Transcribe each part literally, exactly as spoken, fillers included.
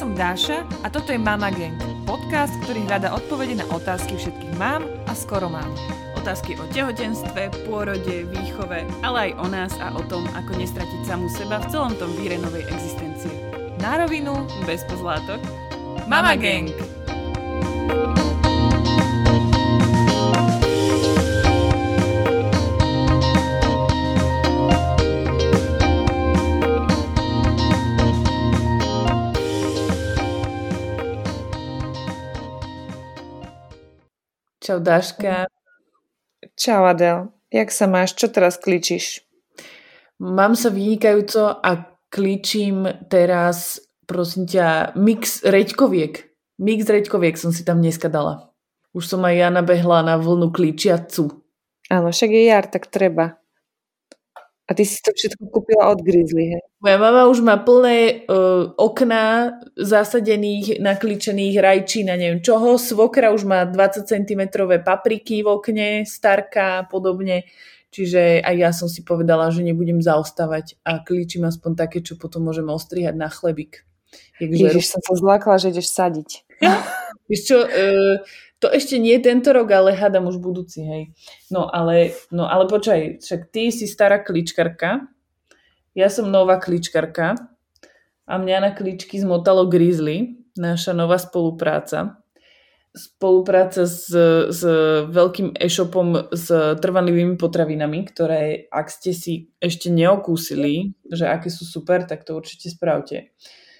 som Dáša a toto je Mama Gang, podcast, ktorý hľadá odpovede na otázky všetkých mám a skoro mám. Otázky o tehotenstve, pôrode, výchove, ale aj o nás a o tom, ako nestratiť samú seba v celom tom víre novej existencie. Na rovinu, bez pozlátok. Mama Gang! Čau Dáška. Čau Adel, jak sa máš? Čo teraz kličíš? Mám sa vynikajúco a kličím teraz, prosím ťa, mix reďkoviek. Mix reďkoviek som si tam dneska dala. Už som aj ja nabehla na vlnu kličiacu. Áno, však je jar, tak treba. A ty si to všetko kúpila od Grizzly, hej? Moja mama už má plné uh, okná zasadených, nakličených rajčín a neviem čoho. Svokra už má dvadsať centimetrov papriky v okne, starka a podobne. Čiže aj ja som si povedala, že nebudem zaostávať a klíčim aspoň také, čo potom môžeme ostrihať na chlebík. Ježiš, som sa zlákla, že ideš sadiť. Víš čo, uh, to ešte nie tento rok, ale hádam už budúci, hej. No ale, no ale počkaj, však ty si stará kličkarka, ja som nová kličkarka a mňa na kličky zmotalo Grizzly, naša nová spolupráca. Spolupráca s, s veľkým e-shopom s trvanlivými potravinami, ktoré ak ste si ešte neokúsili, že aké sú super, tak to určite spravte.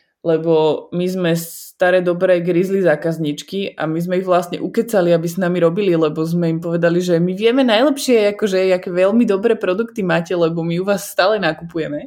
Lebo my sme staré dobré Grizzly zákazničky a my sme ich vlastne ukecali, aby s nami robili, lebo sme im povedali, že my vieme najlepšie, akože aké veľmi dobré produkty máte, lebo my u vás stále nakupujeme.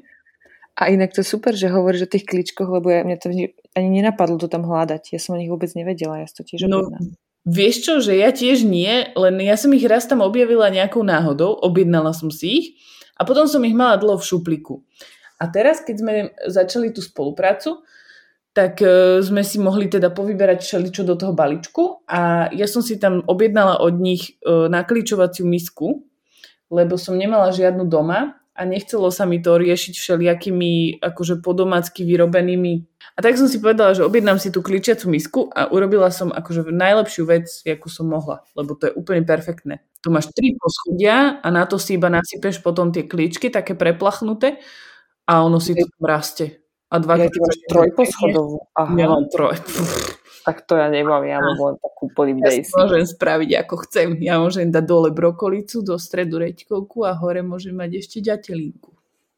A inak to je super, že hovoríš o tých kličkoch, lebo ja, mňa to ani nenapadlo to tam hľadať. Ja som o nich vôbec nevedela, ja si to tiež objednám. No, vieš čo, že ja tiež nie, len ja som ich raz tam objavila nejakou náhodou, objednala som si ich a potom som ich mala dlho v šuplíku. A teraz, keď sme začali tú spoluprácu, tak uh, sme si mohli teda povyberať všeličo do toho balíčku a ja som si tam objednala od nich uh, nakličovaciu misku, lebo som nemala žiadnu doma a nechcelo sa mi to riešiť všelijakými akože podomácky vyrobenými. A tak som si povedala, že objednám si tú kličiacu misku a urobila som akože najlepšiu vec, akú som mohla, lebo to je úplne perfektné. Tu máš tri poschodia a na to si iba nasypeš potom tie kličky, také preplachnuté a ono si to tam rastie. A dva ja ty máš trojposchodovú. Aha. Ja mám troj. Tak to ja nemám, ja mám len takú úplný ja basic. Ja môžem spraviť ako chcem. Ja môžem dať dole brokolicu, do stredu reďkovku a hore môžem mať ešte ďatelinku.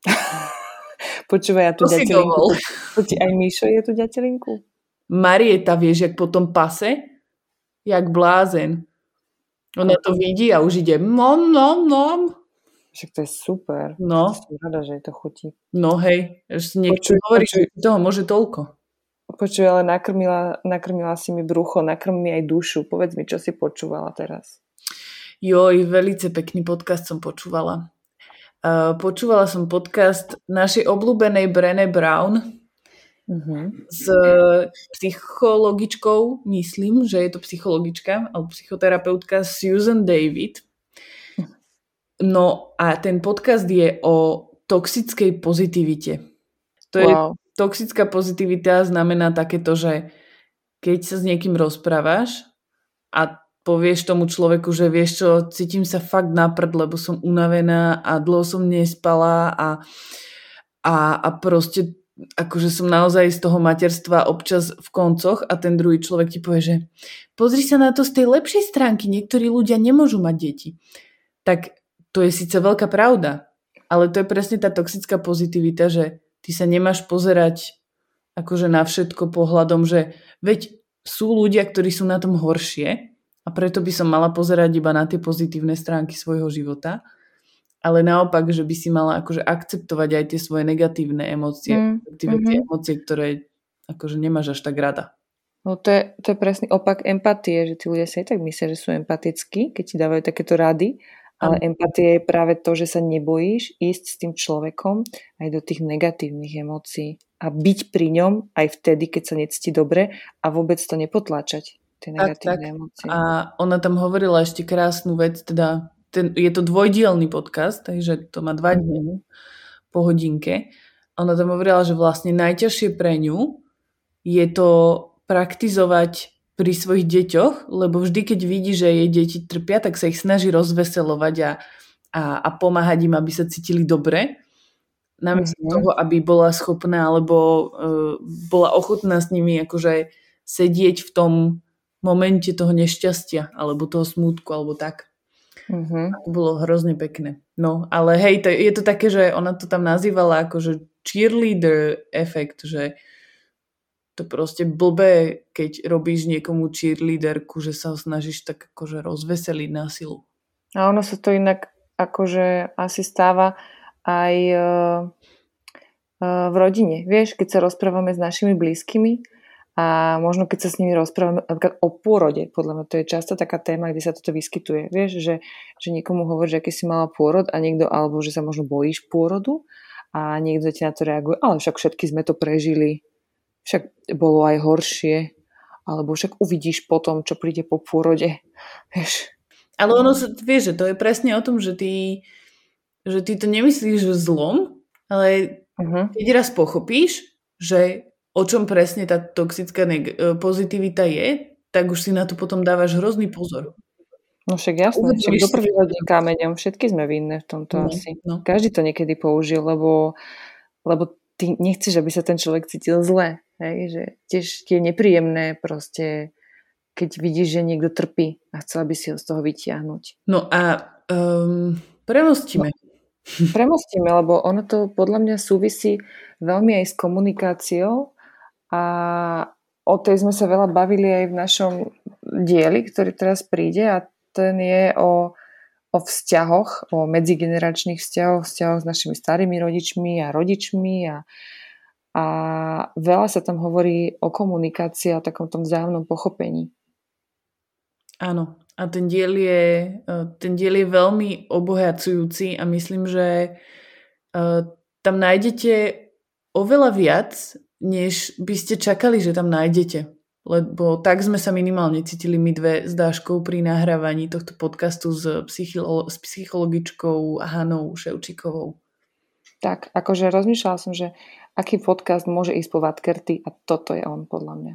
Počúvaj, ja tu ďatelinku. Ti aj Míšo je tu ďatelinku? Marieta, vieš, jak potom pase? Jak blázen. Ona to vidí a už ide nom, nom, nom. Však to je super. No. Som rada, že to chutí. No hej, ešte niekto hovorí, že toho môže toľko. Počuj, ale nakrmila, nakrmila si mi brucho, nakrmi mi aj dušu. Povedz mi, čo si počúvala teraz. Joj, veľmi pekný podcast som počúvala. Uh, počúvala som podcast našej obľúbenej Brené Brown uh-huh. s psychologičkou, myslím, že je to psychologička alebo psychoterapeutka Susan David. No a ten podcast je o toxickej pozitivite. To je, wow. Toxická pozitivita znamená takéto, že keď sa s niekým rozprávaš a povieš tomu človeku, že vieš čo, cítim sa fakt na prd, lebo som unavená a dlho som nespala a, a, a proste akože som naozaj z toho materstva občas v koncoch a ten druhý človek ti povie, že pozri sa na to z tej lepšej stránky, niektorí ľudia nemôžu mať deti. Tak to je síce veľká pravda, ale to je presne tá toxická pozitivita, že ty sa nemáš pozerať akože na všetko pohľadom, že veď sú ľudia, ktorí sú na tom horšie a preto by som mala pozerať iba na tie pozitívne stránky svojho života, ale naopak, že by si mala akože akceptovať aj tie svoje negatívne emócie, mm, mm-hmm. tie emócie, ktoré akože nemáš až tak rada. No to je, to je presný opak empatie, že tí ľudia si aj tak myslia, že sú empatickí, keď ti dávajú takéto rady. Ale empatia je práve to, že sa nebojíš ísť s tým človekom aj do tých negatívnych emócií a byť pri ňom aj vtedy, keď sa necíti dobre a vôbec to nepotláčať, tie negatívne tak, tak. emócie. A ona tam hovorila ešte krásnu vec, teda ten, je to dvojdielny podcast, takže to má dva dní mm-hmm. po hodinke. Ona tam hovorila, že vlastne najťažšie pre ňu je to praktizovať pri svojich deťoch, lebo vždy, keď vidí, že jej deti trpia, tak sa ich snaží rozveselovať a, a, a pomáhať im, aby sa cítili dobre. Namiesto mm-hmm. toho, aby bola schopná alebo uh, bola ochotná s nimi akože sedieť v tom momente toho nešťastia alebo toho smútku alebo tak. Mm-hmm. To bolo hrozne pekné. No, ale hej, to, je to také, že ona to tam nazývala akože cheerleader efekt, že to proste blbé, keď robíš niekomu cheerleaderku, že sa ho snažíš tak akože rozveseliť na silu. A ono sa to inak akože asi stáva aj uh, uh, v rodine. Vieš, keď sa rozprávame s našimi blízkymi a možno keď sa s nimi rozprávame o pôrode, podľa mňa to je často taká téma, kde sa toto vyskytuje. Vieš, že, že niekomu hovorí, že aký si mala pôrod a niekto, alebo že sa možno bojíš pôrodu a niekto ti na to reaguje, ale však všetky sme to prežili. Však bolo aj horšie, alebo však uvidíš potom, čo príde po pôrode. Vieš. Ale ono sa, vieš, že to je presne o tom, že ty, že ty to nemyslíš zlom, ale uh-huh. keď raz pochopíš, že o čom presne tá toxická neg- pozitivita je, tak už si na to potom dávaš hrozný pozor. No však jasné, však do prvý hodín kameňom, všetky sme vinné v tomto no, asi. No. Každý to niekedy použil, lebo, lebo ty nechceš, aby sa ten človek cítil zle. Hej? Že tiež je nepríjemné proste, keď vidíš, že niekto trpí a chcel by si ho z toho vytiahnuť. No a um, premostíme. No, premostíme, lebo ono to podľa mňa súvisí veľmi aj s komunikáciou a o tej sme sa veľa bavili aj v našom dieli, ktorý teraz príde a ten je o, o vzťahoch, o medzigeneračných vzťahoch, vzťahoch s našimi starými rodičmi a rodičmi a A veľa sa tam hovorí o komunikácii a takom tom vzájomnom pochopení. Áno. A ten diel je, ten diel je veľmi obohacujúci a myslím, že tam nájdete oveľa viac, než by ste čakali, že tam nájdete. Lebo tak sme sa minimálne cítili my dve s Dáškou pri nahrávaní tohto podcastu s, psycholo- s psychologičkou Hanou Ševčíkovou. Tak, akože rozmýšľala som, že aký podcast môže ísť po Vatkerty a toto je on, podľa mňa.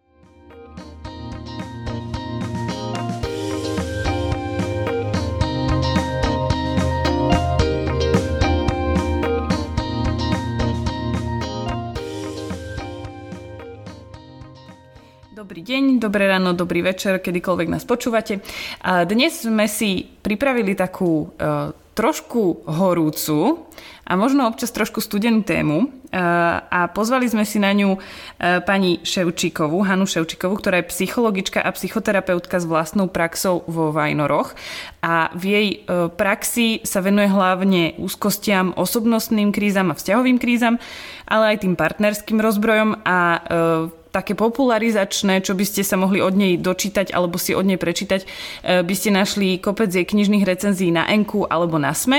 Dobrý deň, dobré ráno, dobrý večer, kedykoľvek nás počúvate. A dnes sme si pripravili takú uh, trošku horúcu a možno občas trošku studenú tému uh, a pozvali sme si na ňu uh, pani Ševčíkovú, Hanu Ševčíkovú, ktorá je psychologička a psychoterapeutka s vlastnou praxou vo Vajnoroch a v jej uh, praxi sa venuje hlavne úzkostiam, osobnostným krízam a vzťahovým krízam, ale aj tým partnerským rozbrojom a uh, také popularizačné, čo by ste sa mohli od nej dočítať alebo si od nej prečítať, by ste našli kopec jej knižných recenzií na Enku alebo na Sme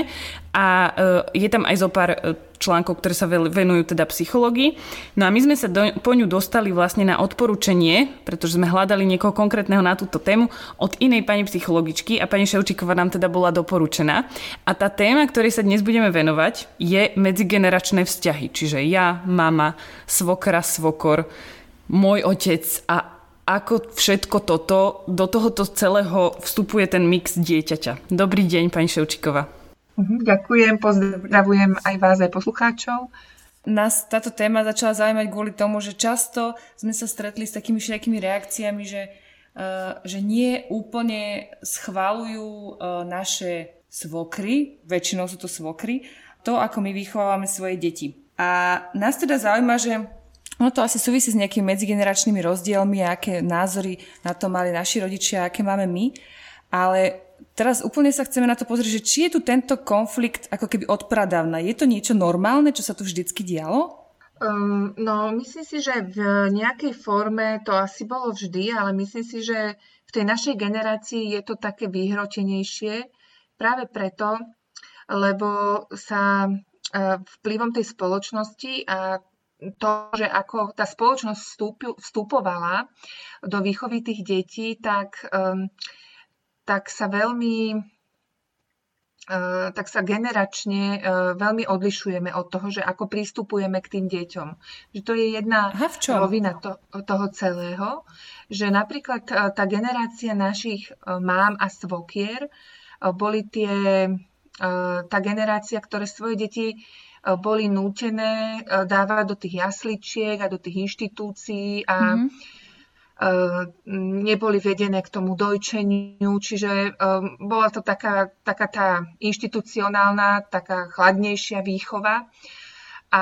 a je tam aj zo pár článkov, ktoré sa venujú teda psychológii. No a my sme sa do, po ňu dostali vlastne na odporúčanie, pretože sme hľadali niekoho konkrétneho na túto tému od inej pani psychologičky a pani Ševčíková nám teda bola doporučená. A tá téma, ktorej sa dnes budeme venovať, je medzigeneračné vzťahy. Čiže ja, mama, svokra, svokor, môj otec a ako všetko toto, do tohoto celého vstupuje ten mix dieťaťa. Dobrý deň, pani Ševčíková. Ďakujem, pozdravujem aj vás, aj poslucháčov. Nás táto téma začala zaujímať kvôli tomu, že často sme sa stretli s takými všetkými reakciami, že, uh, že nie úplne schvaľujú uh, naše svokry, väčšinou sú to svokry, to, ako my vychovávame svoje deti. A nás teda zaujíma, že ono to asi súvisí s nejakými medzigeneračnými rozdielmi a aké názory na to mali naši rodičia, aké máme my. Ale teraz úplne sa chceme na to pozrieť, že či je tu tento konflikt ako keby od pradávna. Je to niečo normálne, čo sa tu vždycky dialo? Um, no, myslím si, že v nejakej forme to asi bolo vždy, ale myslím si, že v tej našej generácii je to také vyhrotenejšie práve preto, lebo sa uh, vplyvom tej spoločnosti a to, že ako tá spoločnosť vstup, vstupovala do výchovy tých detí, tak, um, tak sa veľmi tak sa generačne veľmi odlišujeme od toho, že ako prístupujeme k tým deťom. Že to je jedna Aha, rovina to, toho celého, že napríklad tá generácia našich mám a svokier boli tie, tá generácia, ktoré svoje deti boli nútené dávať do tých jasličiek a do tých inštitúcií a mm-hmm. neboli vedené k tomu dojčeniu, čiže bola to taká, taká tá inštitucionálna, taká chladnejšia výchova. A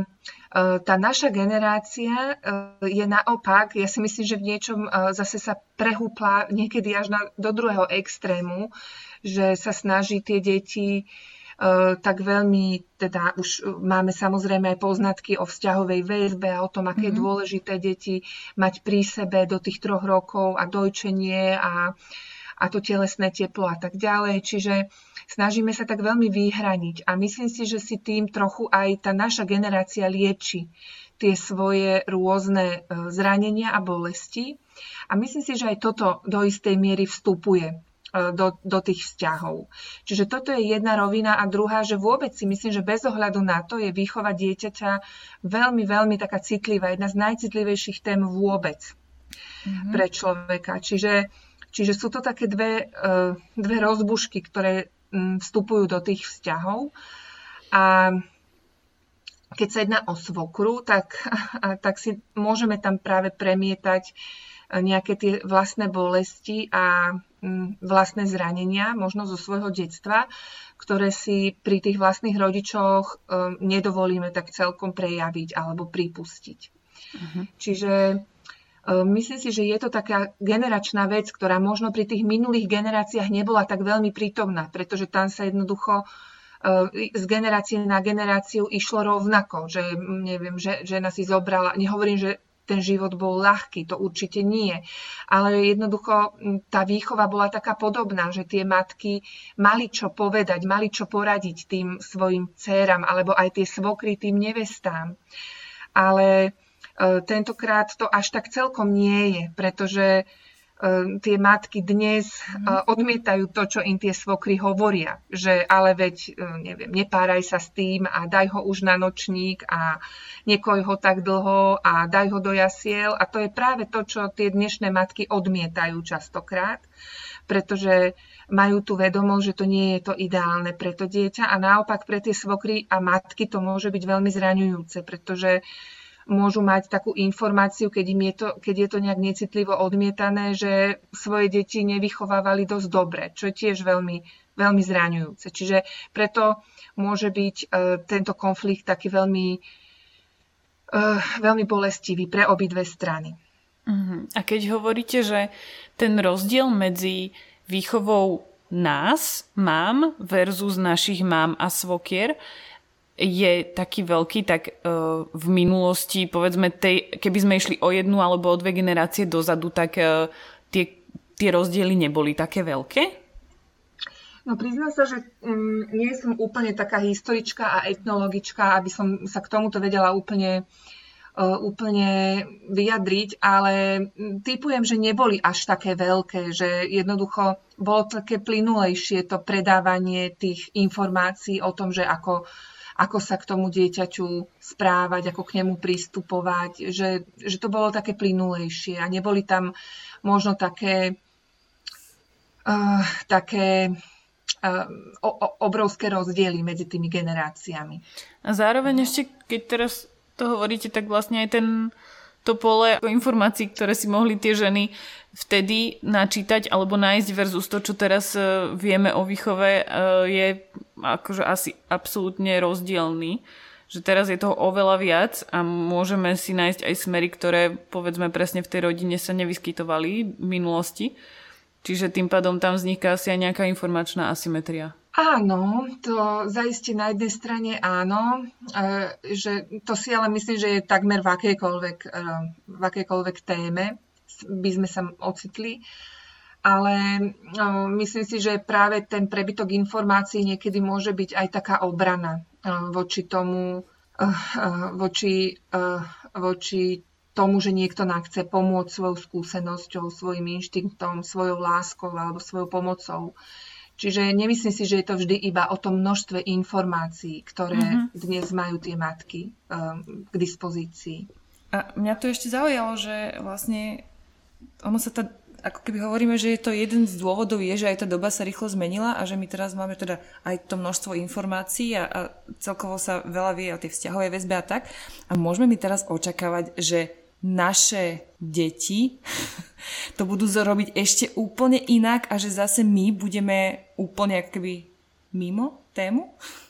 tá naša generácia je naopak, ja si myslím, že v niečom zase sa prehúpla niekedy až na, do druhého extrému, že sa snaží tie deti tak veľmi, teda už máme samozrejme aj poznatky o vzťahovej väzbe a o tom, aké mm-hmm. je dôležité deti mať pri sebe do tých troch rokov a dojčenie a, a to telesné teplo a tak ďalej. Čiže snažíme sa tak veľmi vyhraniť a myslím si, že si tým trochu aj tá naša generácia lieči tie svoje rôzne zranenia a bolesti. A myslím si, že aj toto do istej miery vstupuje Do, do tých vzťahov. Čiže toto je jedna rovina a druhá, že vôbec si myslím, že bez ohľadu na to je výchova dieťaťa veľmi, veľmi taká citlivá, jedna z najcitlivejších tém vôbec mm-hmm. pre človeka. Čiže, čiže sú to také dve, dve rozbušky, ktoré vstupujú do tých vzťahov a keď sa jedná o svokru, tak, tak si môžeme tam práve premietať nejaké tie vlastné bolesti a vlastné zranenia, možno zo svojho detstva, ktoré si pri tých vlastných rodičoch um, nedovolíme tak celkom prejaviť alebo pripustiť. Uh-huh. Čiže um, myslím si, že je to taká generačná vec, ktorá možno pri tých minulých generáciách nebola tak veľmi prítomná, pretože tam sa jednoducho uh, z generácie na generáciu išlo rovnako, že neviem, že žena si zobrala, nehovorím, že ten život bol ľahký, to určite nie. Ale jednoducho tá výchova bola taká podobná, že tie matky mali čo povedať, mali čo poradiť tým svojim dcéram, alebo aj tie svokry tým nevestám. Ale e, tentokrát to až tak celkom nie je, pretože e, tie matky dnes e, odmietajú to, čo im tie svokry hovoria. Že ale veď, e, neviem, nepáraj sa s tým a daj ho už na nočník a nekoj ho tak dlho a daj ho do jasiel. A to je práve to, čo tie dnešné matky odmietajú častokrát, pretože majú tú vedomosť, že to nie je to ideálne pre to dieťa a naopak pre tie svokry a matky to môže byť veľmi zraňujúce, pretože môžu mať takú informáciu, keď, im je to, keď je to nejak necitlivo odmietané, že svoje deti nevychovávali dosť dobre, čo je tiež veľmi, veľmi zraňujúce. Čiže preto môže byť e, tento konflikt taký veľmi veľmi bolestivý pre obidve strany. Uh-huh. A keď hovoríte, že ten rozdiel medzi výchovou nás, mám, versus našich mám a svokier je taký veľký, tak uh, v minulosti, povedzme, tej, keby sme išli o jednu alebo o dve generácie dozadu, tak uh, tie, tie rozdiely neboli také veľké? No priznám sa, že um, nie som úplne taká historička a etnologička, aby som sa k tomuto vedela úplne, uh, úplne vyjadriť, ale typujem, že neboli až také veľké, že jednoducho bolo také plynulejšie to predávanie tých informácií o tom, že ako, ako sa k tomu dieťaťu správať, ako k nemu pristupovať, že, že to bolo také plynulejšie a neboli tam možno také uh, také O, o, obrovské rozdiely medzi tými generáciami. A zároveň ešte, keď teraz to hovoríte, tak vlastne aj ten, to pole informácií, ktoré si mohli tie ženy vtedy načítať alebo nájsť versus to, čo teraz vieme o výchove, je akože asi absolútne rozdielný. Že teraz je toho oveľa viac a môžeme si nájsť aj smery, ktoré povedzme presne v tej rodine sa nevyskytovali v minulosti. Čiže tým pádom tam vzniká asi aj nejaká informačná asymetria. Áno, to zaiste na jednej strane áno, že to si ale myslím, že je takmer v akejkoľvek, v akejkoľvek téme by sme sa ocitli. Ale myslím si, že práve ten prebytok informácií niekedy môže byť aj taká obrana voči tomu, voči, voči tomu, že niekto nám chce pomôcť svojou skúsenosťou, svojim inštinktom, svojou láskou alebo svojou pomocou. Čiže nemyslím si, že je to vždy iba o tom množstve informácií, ktoré uh-huh. dnes majú tie matky um, k dispozícii. A mňa to ešte zaujalo, že vlastne ono sa tá, ako keby hovoríme, že je to jeden z dôvodov je, že aj tá doba sa rýchlo zmenila a že my teraz máme teda aj to množstvo informácií a, a celkovo sa veľa vie o tej vzťahovej väzbe a tak. A môžeme my teraz očakávať, že naše deti to budú robiť ešte úplne inak a že zase my budeme úplne ako keby mimo tému?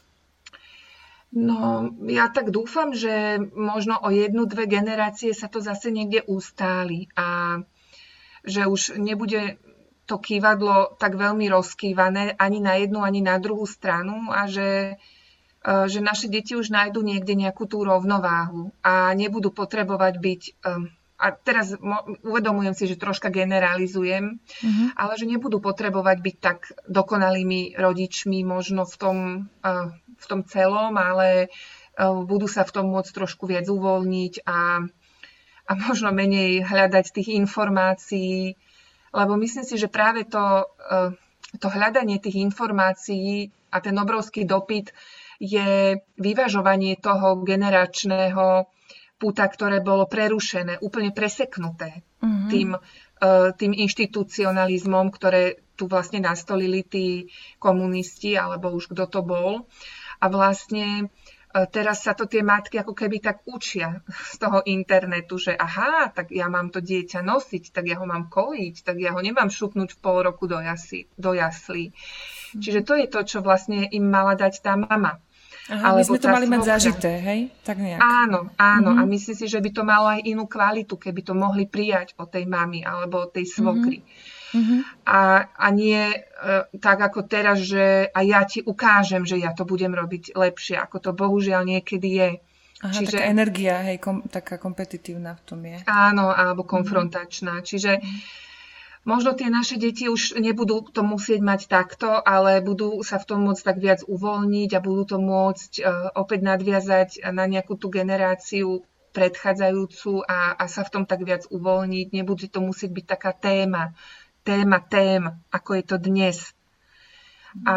No, ja tak dúfam, že možno o jednu, dve generácie sa to zase niekde ustáli a že už nebude to kývadlo tak veľmi rozkývané ani na jednu, ani na druhú stranu a že že naše deti už nájdú niekde nejakú tú rovnováhu a nebudú potrebovať byť, a teraz uvedomujem si, že troška generalizujem, uh-huh. ale že nebudú potrebovať byť tak dokonalými rodičmi možno v tom, v tom celom, ale budú sa v tom môcť trošku viac uvoľniť a, a možno menej hľadať tých informácií, lebo myslím si, že práve to, to hľadanie tých informácií a ten obrovský dopyt je vyvažovanie toho generačného puta, ktoré bolo prerušené, úplne preseknuté mm-hmm. tým, tým inštitucionalizmom, ktoré tu vlastne nastolili tí komunisti, alebo už kto to bol. A vlastne teraz sa to tie matky ako keby tak učia z toho internetu, že aha, tak ja mám to dieťa nosiť, tak ja ho mám kojiť, tak ja ho nemám šupnúť v pol roku do, jasi, do jaslí. Mm-hmm. Čiže to je to, čo vlastne im mala dať tá mama. Aha, my sme to mali mať zažité, hej? Tak nejak. Áno, áno. Mm-hmm. A myslím si, že by to malo aj inú kvalitu, keby to mohli prijať od tej mamy alebo od tej svokry. Mm-hmm. A, a nie e, tak ako teraz, že a ja ti ukážem, že ja to budem robiť lepšie, ako to bohužiaľ niekedy je. Aha, Čiže, taká energia, hej, kom, taká kompetitívna v tom je. Áno, alebo konfrontačná. Mm-hmm. Čiže možno tie naše deti už nebudú to musieť mať takto, ale budú sa v tom môcť tak viac uvoľniť a budú to môcť uh, opäť nadviazať na nejakú tú generáciu predchádzajúcu a, a sa v tom tak viac uvoľniť. Nebude to musieť byť taká téma, téma tém, ako je to dnes. A,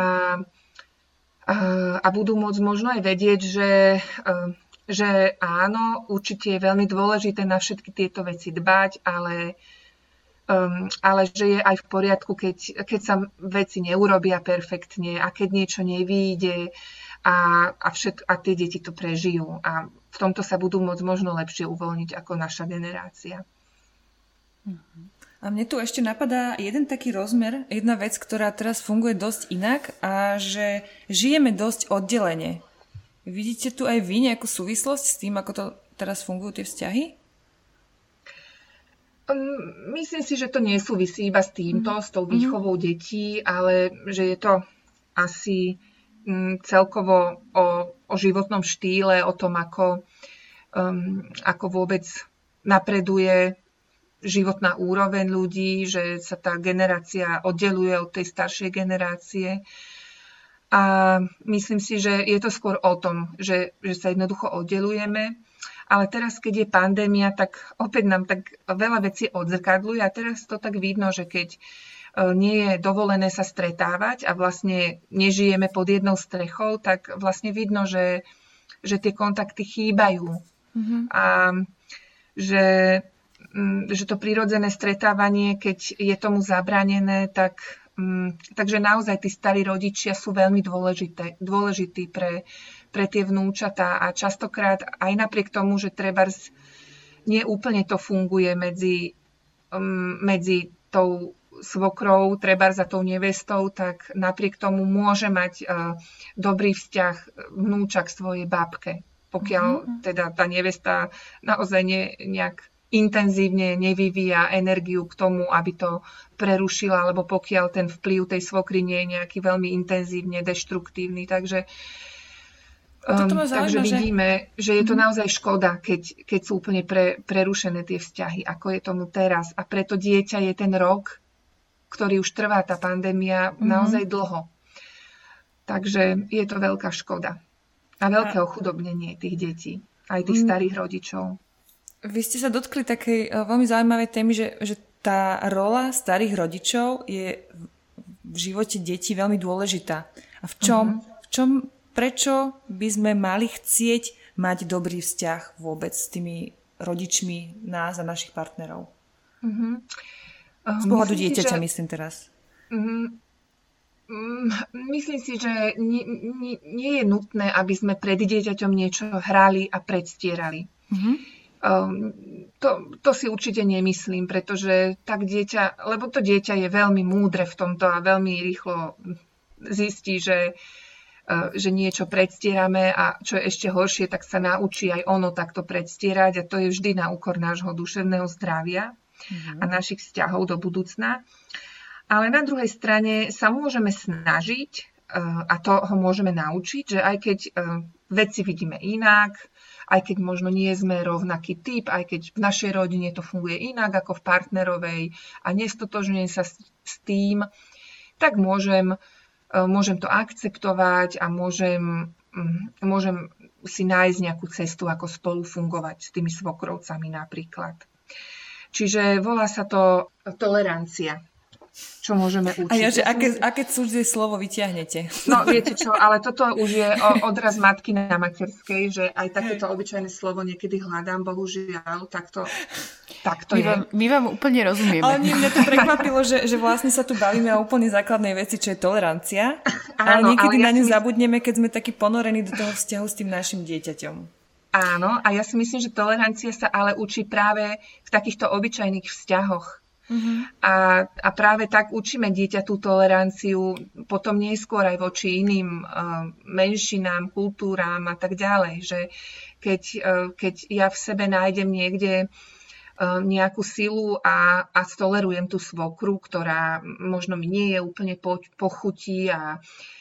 a, a budú môcť možno aj vedieť, že, uh, že áno, určite je veľmi dôležité na všetky tieto veci dbať, ale Um, ale že je aj v poriadku, keď, keď sa veci neurobia perfektne a keď niečo nevyjde a, a, všet, a tie deti to prežijú. A v tomto sa budú môcť možno lepšie uvoľniť ako naša generácia. A mne tu ešte napadá jeden taký rozmer, jedna vec, ktorá teraz funguje dosť inak a že žijeme dosť oddelene. Vidíte tu aj vy nejakú súvislosť s tým, ako to teraz fungujú tie vzťahy? Myslím si, že to nesúvisí iba s týmto, s tou výchovou detí, ale že je to asi celkovo o, o životnom štýle, o tom, ako, um, ako vôbec napreduje životná úroveň ľudí, že sa tá generácia oddeluje od tej staršej generácie. A myslím si, že je to skôr o tom, že, že sa jednoducho oddelujeme. Ale teraz, keď je pandémia, tak opäť nám tak veľa vecí odzrkadľuje a teraz to tak vidno, že keď nie je dovolené sa stretávať a vlastne nežijeme pod jednou strechou, tak vlastne vidno, že, že tie kontakty chýbajú. Mm-hmm. A že, že to prirodzené stretávanie, keď je tomu zabranené, tak, takže naozaj tí starí rodičia sú veľmi dôležité, dôležití pre pre tie vnúčatá a častokrát aj napriek tomu, že trebárs nie úplne to funguje medzi, um, medzi tou svokrou, trebárs za tou nevestou, tak napriek tomu môže mať uh, dobrý vzťah vnúča k svojej babke. Pokiaľ uh-huh. teda tá nevesta naozaj ne, nejak intenzívne nevyvíja energiu k tomu, aby to prerušila, alebo pokiaľ ten vplyv tej svokry nie je nejaký veľmi intenzívne deštruktívny. Takže Um, takže vidíme, že je to naozaj škoda, keď, keď sú úplne pre, prerušené tie vzťahy, ako je tomu teraz. A preto dieťa je ten rok, ktorý už trvá tá pandémia, mm-hmm. naozaj dlho. Takže je to veľká škoda. A veľké ochudobnenie tých detí, aj tých mm. starých rodičov. Vy ste sa dotkli takej veľmi zaujímavej témy, že, že tá rola starých rodičov je v živote detí veľmi dôležitá. A v čom, uh-huh. v čom, prečo by sme mali chcieť mať dobrý vzťah vôbec s tými rodičmi nás a našich partnerov? Uh-huh. Uh, z pohľadu dieťaťa, že... myslím teraz. Uh-huh. Myslím si, že nie, nie, nie je nutné, aby sme pred dieťaťom niečo hrali a predstierali. Uh-huh. Um, to, to si určite nemyslím, pretože tak dieťa, lebo to dieťa je veľmi múdre v tomto a veľmi rýchlo zistí, že, uh, že niečo predstierame a čo je ešte horšie, tak sa naučí aj ono takto predstierať a to je vždy na úkor nášho duševného zdravia uh-huh. a našich vzťahov do budúcna. Ale na druhej strane sa môžeme snažiť uh, a to ho môžeme naučiť, že aj keď uh, veci vidíme inak, aj keď možno nie sme rovnaký typ, aj keď v našej rodine to funguje inak ako v partnerovej a nestotožňujem sa s, s tým, tak môžem, môžem to akceptovať a môžem, môžem si nájsť nejakú cestu, ako spolu fungovať s tými svokrovcami napríklad. Čiže volá sa to tolerancia. Čo môžeme učiť. A ja, že aké, aké cudzie slovo vyťahnete? No viete čo, ale toto už je odraz matky na materskej, že aj takéto obyčajné slovo niekedy hľadám, bohužiaľ, tak to, tak to my je. Vám, my vám úplne rozumieme. Ale mňa to prekvapilo, že, že vlastne sa tu bavíme o úplne základnej veci, čo je tolerancia, ale áno, niekedy ale ja na ňu my... zabudneme, keď sme takí ponorení do toho vzťahu s tým našim dieťaťom. Áno, a ja si myslím, že tolerancia sa ale učí práve v takýchto obyčajných vzťahoch. Uh-huh. A, a práve tak učíme dieťa tú toleranciu potom neskôr aj voči iným uh, menšinám, kultúram a tak ďalej, že keď, uh, keď ja v sebe nájdem niekde uh, nejakú silu a, a stolerujem tú svokru, ktorá možno mi nie je úplne po, pochutí a,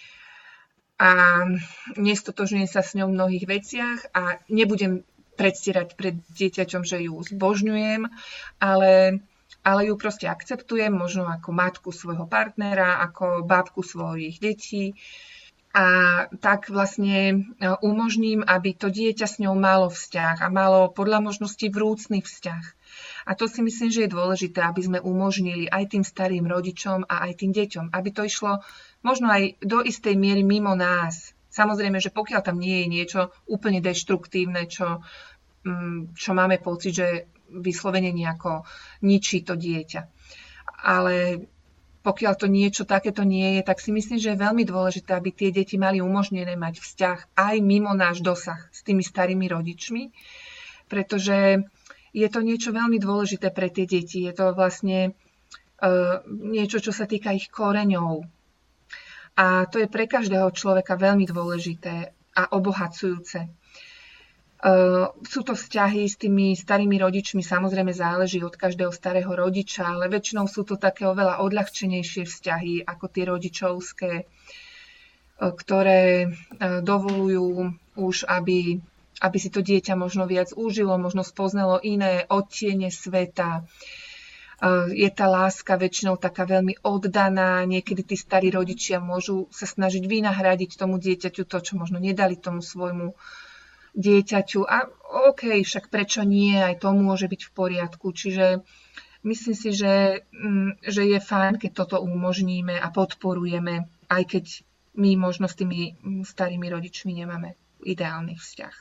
a nestotožňujem sa s ňou v mnohých veciach a nebudem predstierať pred dieťaťom, že ju zbožňujem, ale ale ju proste akceptujem, možno ako matku svojho partnera, ako bábku svojich detí. A tak vlastne umožním, aby to dieťa s ňou malo vzťah a malo podľa možností vrúcny vzťah. A to si myslím, že je dôležité, aby sme umožnili aj tým starým rodičom a aj tým deťom, aby to išlo možno aj do istej miery mimo nás. Samozrejme, že pokiaľ tam nie je niečo úplne deštruktívne, čo, čo máme pocit, že vyslovene nejako ničí to dieťa. Ale pokiaľ to niečo takéto nie je, tak si myslím, že je veľmi dôležité, aby tie deti mali umožnené mať vzťah aj mimo náš dosah s tými starými rodičmi, pretože je to niečo veľmi dôležité pre tie deti. Je to vlastne uh, niečo, čo sa týka ich koreňov. A to je pre každého človeka veľmi dôležité a obohacujúce. Uh, sú to vzťahy s tými starými rodičmi, samozrejme záleží od každého starého rodiča, ale väčšinou sú to také oveľa odľahčenejšie vzťahy ako tie rodičovské, uh, ktoré uh, dovolujú už, aby, aby si to dieťa možno viac užilo, možno spoznalo iné odtiene sveta. Uh, je tá láska väčšinou taká veľmi oddaná, niekedy tí starí rodičia môžu sa snažiť vynahradiť tomu dieťaťu to, čo možno nedali tomu svojmu dieťaťu a OK, však prečo nie, aj to môže byť v poriadku. Čiže myslím si, že, že je fajn, keď toto umožníme a podporujeme, aj keď my možno s tými starými rodičmi nemáme ideálny vzťah.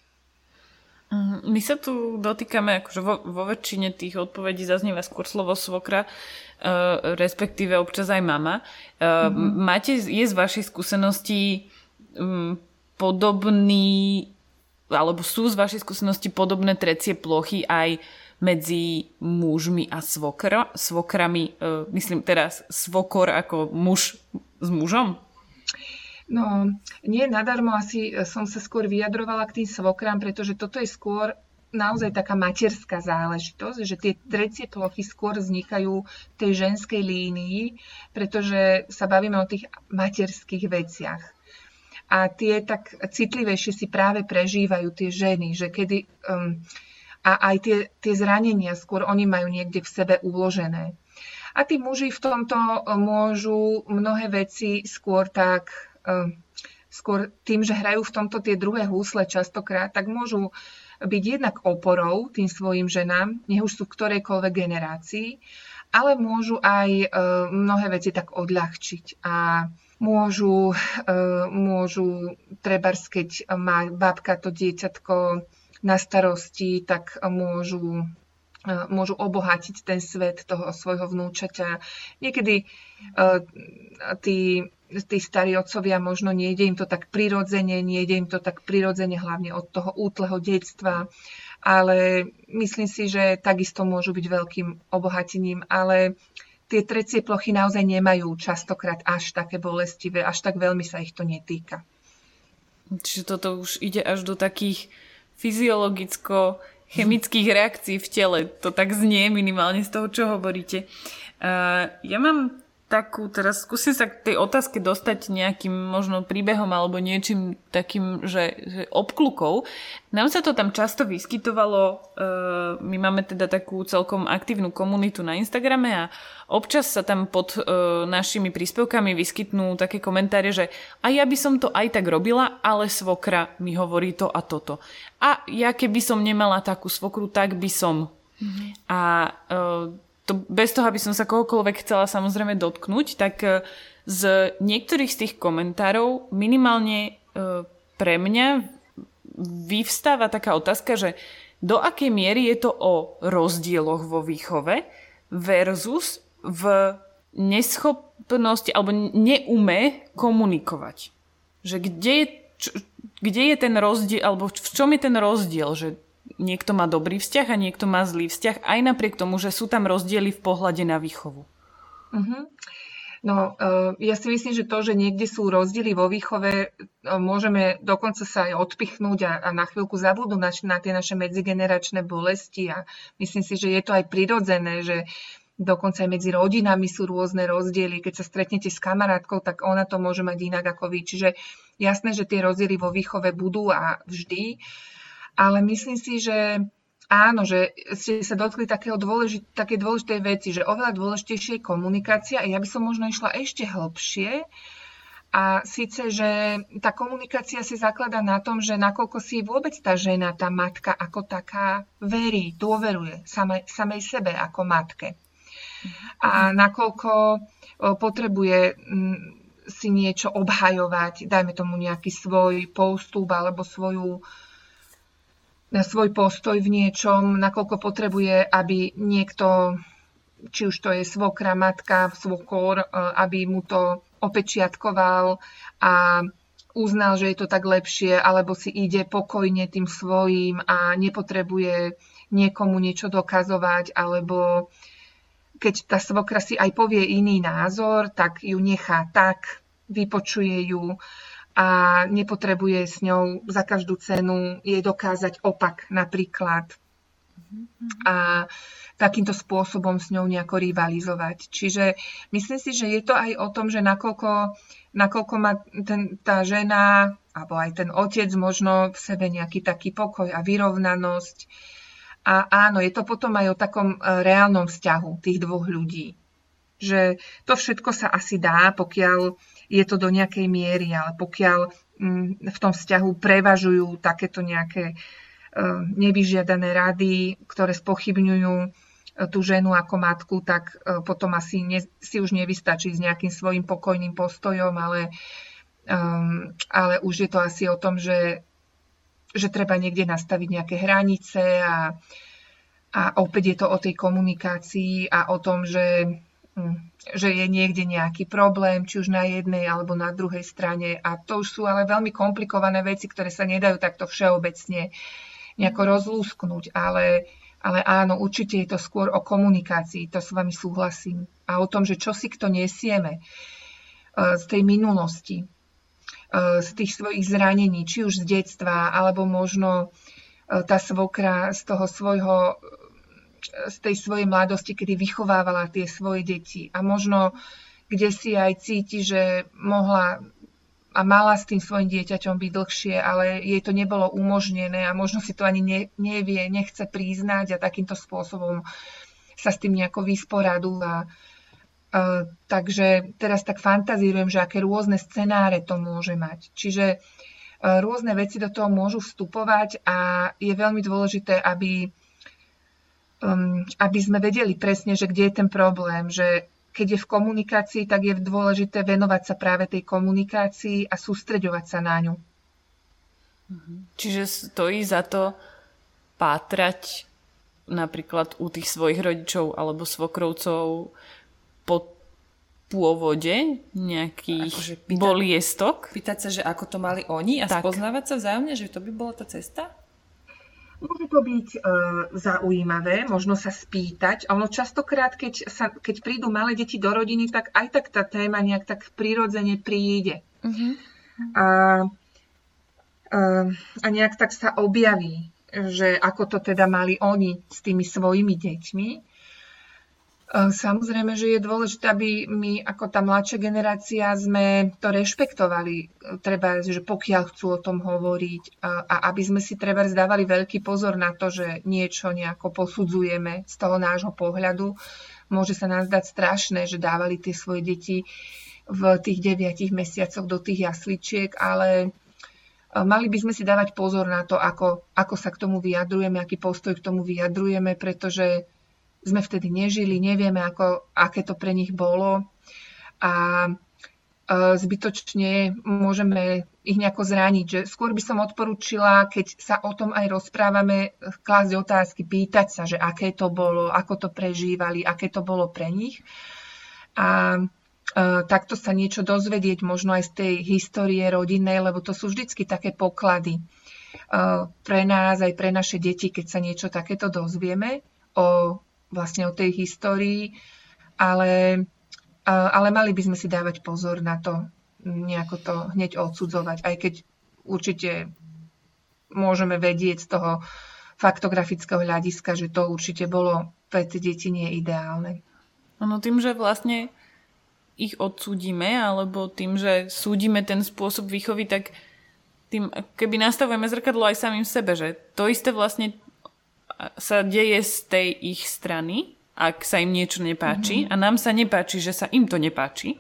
My sa tu dotýkame, akože vo, vo väčšine tých odpovedí zaznieva skôr slovo svokra, uh, respektíve občas aj mama. Uh, mm-hmm. Máte, je z vašej skúsenosti um, podobný alebo sú z vašej skúsenosti podobné trecie plochy aj medzi mužmi a svokra, svokrami, e, myslím teraz svokor ako muž s mužom? No, nie nadarmo asi som sa skôr vyjadrovala k tým svokram, pretože toto je skôr naozaj taká materská záležitosť, že tie trecie plochy skôr vznikajú v tej ženskej línii, pretože sa bavíme o tých materských veciach. A tie tak citlivejšie si práve prežívajú tie ženy, že kedy um, a aj tie, tie zranenia skôr oni majú niekde v sebe uložené. A tí muži v tomto môžu mnohé veci skôr tak, um, skôr tým, že hrajú v tomto tie druhé husle častokrát, tak môžu byť jednak oporou tým svojim ženám, nech už sú v ktorejkoľvek generácii, ale môžu aj mnohé veci tak odľahčiť a môžu, môžu trebárs, keď má babka to dieťatko na starosti, tak môžu, môžu obohatiť ten svet toho svojho vnúčaťa. Niekedy tí, tí starí otcovia možno nejde im to tak prirodzene, nejde im to tak prirodzene, hlavne od toho útleho detstva, ale myslím si, že takisto môžu byť veľkým obohatením, ale tie trecie plochy naozaj nemajú častokrát až také bolestivé, až tak veľmi sa ich to netýka. Čiže toto už ide až do takých fyziologicko-chemických reakcií v tele. To tak znie minimálne z toho, čo hovoríte. Uh, ja mám takú, teraz skúsim sa k tej otázke dostať nejakým možno príbehom alebo niečím takým, že, že obklukou. Nám sa to tam často vyskytovalo, uh, my máme teda takú celkom aktívnu komunitu na Instagrame a občas sa tam pod uh, našimi príspevkami vyskytnú také komentáre, že a ja by som to aj tak robila, ale svokra mi hovorí to a toto. A ja keby som nemala takú svokru, tak by som. Mm-hmm. A uh, to bez toho, aby som sa kohokoľvek chcela samozrejme dotknúť, tak z niektorých z tých komentárov minimálne pre mňa vyvstáva taká otázka, že do akej miery je to o rozdieloch vo výchove versus v neschopnosti alebo neume komunikovať. Že kde je, čo, kde je ten rozdiel, alebo v čom je ten rozdiel, že niekto má dobrý vzťah a niekto má zlý vzťah, aj napriek tomu, že sú tam rozdiely v pohľade na výchovu. Uh-huh. No, uh, ja si myslím, že to, že niekde sú rozdiely vo výchove, uh, môžeme dokonca sa aj odpichnúť a, a na chvíľku zabudnúť na, na tie naše medzigeneračné bolesti a myslím si, že je to aj prirodzené, že dokonca aj medzi rodinami sú rôzne rozdiely. Keď sa stretnete s kamarátkou, tak ona to môže mať inak ako vy. Čiže jasné, že tie rozdiely vo výchove budú a vždy. Ale myslím si, že áno, že ste sa dotkli takého dôležit, také dôležitej veci, že oveľa dôležitejšie je komunikácia a ja by som možno išla ešte hlbšie. A síce, že tá komunikácia si zakladá na tom, že nakoľko si vôbec tá žena, tá matka ako taká verí, dôveruje samej, samej sebe ako matke. A nakoľko potrebuje si niečo obhajovať, dajme tomu nejaký svoj postup alebo svoju na svoj postoj v niečom, nakoľko potrebuje, aby niekto, či už to je svokra, matka, svokor, aby mu to opečiatkoval a uznal, že je to tak lepšie, alebo si ide pokojne tým svojím a nepotrebuje niekomu niečo dokazovať, alebo keď tá svokra si aj povie iný názor, tak ju nechá tak, vypočuje ju a nepotrebuje s ňou za každú cenu jej dokázať opak napríklad. A takýmto spôsobom s ňou nejako rivalizovať. Čiže myslím si, že je to aj o tom, že nakoľko, nakoľko má ten, tá žena alebo aj ten otec možno v sebe nejaký taký pokoj a vyrovnanosť. A áno, je to potom aj o takom reálnom vzťahu tých dvoch ľudí. Že to všetko sa asi dá, pokiaľ je to do nejakej miery, ale pokiaľ v tom vzťahu prevažujú takéto nejaké nevyžiadané rady, ktoré spochybňujú tú ženu ako matku, tak potom asi ne, si už nevystačí s nejakým svojím pokojným postojom, ale, um, ale už je to asi o tom, že, že treba niekde nastaviť nejaké hranice a, a opäť je to o tej komunikácii a o tom, že že je niekde nejaký problém, či už na jednej alebo na druhej strane. A to už sú ale veľmi komplikované veci, ktoré sa nedajú takto všeobecne nejako rozlúsknuť. Ale, ale áno, určite je to skôr o komunikácii, to s vami súhlasím. A o tom, že čo si kto nesieme z tej minulosti, z tých svojich zranení, či už z detstva, alebo možno tá svokra z toho svojho z tej svojej mladosti, kedy vychovávala tie svoje deti a možno kde si aj cíti, že mohla a mala s tým svojim dieťaťom byť dlhšie, ale jej to nebolo umožnené a možno si to ani ne, nevie, nechce priznať a takýmto spôsobom sa s tým nejako vysporadúva. Uh, takže teraz tak fantazírujem, že aké rôzne scenáre to môže mať. Čiže uh, rôzne veci do toho môžu vstupovať a je veľmi dôležité, aby um, aby sme vedeli presne, že kde je ten problém, že keď je v komunikácii, tak je dôležité venovať sa práve tej komunikácii a sústreďovať sa na ňu. Čiže stojí za to pátrať napríklad u tých svojich rodičov alebo svokrovcov po pôvode nejakých akože pýta, boliestok. Pýtať sa, že ako to mali oni a tak. Spoznávať sa vzájomne, že to by bola tá cesta? Môže to byť e, zaujímavé, možno sa spýtať. Ono častokrát, keď, sa, keď prídu malé deti do rodiny, tak aj tak tá téma nejak tak prirodzene príde. Uh-huh. A, e, a nejak tak sa objaví, že ako to teda mali oni s tými svojimi deťmi. Samozrejme, že je dôležité, aby my ako tá mladšia generácia sme to rešpektovali, treba, že pokiaľ chcú o tom hovoriť a aby sme si treba zdávali veľký pozor na to, že niečo nejako posudzujeme z toho nášho pohľadu. Môže sa nám zdať strašné, že dávali tie svoje deti v tých deviatich mesiacoch do tých jasličiek, ale mali by sme si dávať pozor na to, ako, ako sa k tomu vyjadrujeme, aký postoj k tomu vyjadrujeme, pretože sme vtedy nežili, nevieme, ako, aké to pre nich bolo a e, zbytočne môžeme ich nejako zraniť. Že skôr by som odporúčila, keď sa o tom aj rozprávame, klásť otázky, pýtať sa, že aké to bolo, ako to prežívali, aké to bolo pre nich. A e, takto sa niečo dozvedieť, možno aj z tej histórie rodinnej, lebo to sú vždycky také poklady e, pre nás, aj pre naše deti, keď sa niečo takéto dozvieme o vlastne o tej histórii, ale, ale mali by sme si dávať pozor na to, nejako to hneď odsudzovať, aj keď určite môžeme vedieť z toho faktografického hľadiska, že to určite bolo pre tie deti nie ideálne. No tým, že vlastne ich odsúdime, alebo tým, že súdime ten spôsob výchovy, tak tým, keby nastavujeme zrkadlo aj samým sebe, že to isté vlastne sa deje z tej ich strany, ak sa im niečo nepáči, mm-hmm. a nám sa nepáči, že sa im to nepáči.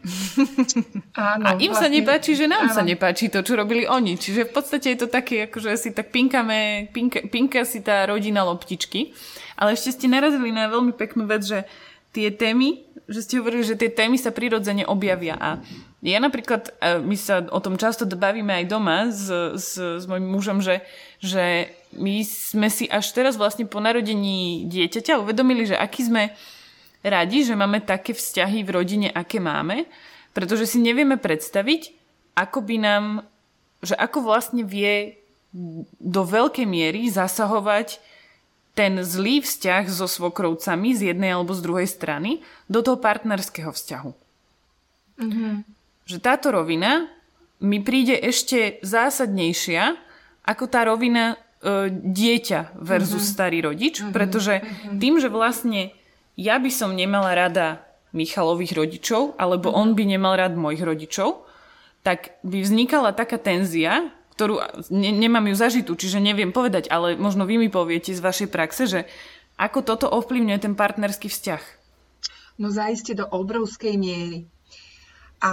Áno, a im vlastne, sa nepáči, že nám áno. sa nepáči to, čo robili oni. Čiže v podstate je to také, akože si tak pinkame, pinka, pinka si tá rodina loptičky. Ale ešte ste narazili na veľmi peknú vec, že tie témy, že ste hovorili, že tie témy sa prirodzene objavia. A ja napríklad, my sa o tom často bavíme aj doma s, s, s mojím mužom, že, že my sme si až teraz vlastne po narodení dieťaťa uvedomili, že aký sme radi, že máme také vzťahy v rodine, aké máme, pretože si nevieme predstaviť, ako by nám, že ako vlastne vie do veľkej miery zasahovať ten zlý vzťah so svokrovcami z jednej alebo z druhej strany do toho partnerského vzťahu. Mm-hmm. Že táto rovina mi príde ešte zásadnejšia ako tá rovina e, dieťa versus mm-hmm. starý rodič, mm-hmm. pretože tým, že vlastne ja by som nemala rada Michalových rodičov, alebo mm-hmm. on by nemal rád mojich rodičov, tak by vznikala taká tenzia, ktorú ne, nemám ju zažitú, čiže neviem povedať, ale možno vy mi poviete z vašej praxe, že ako toto ovplyvňuje ten partnerský vzťah? No zaiste do obrovskej miery. A,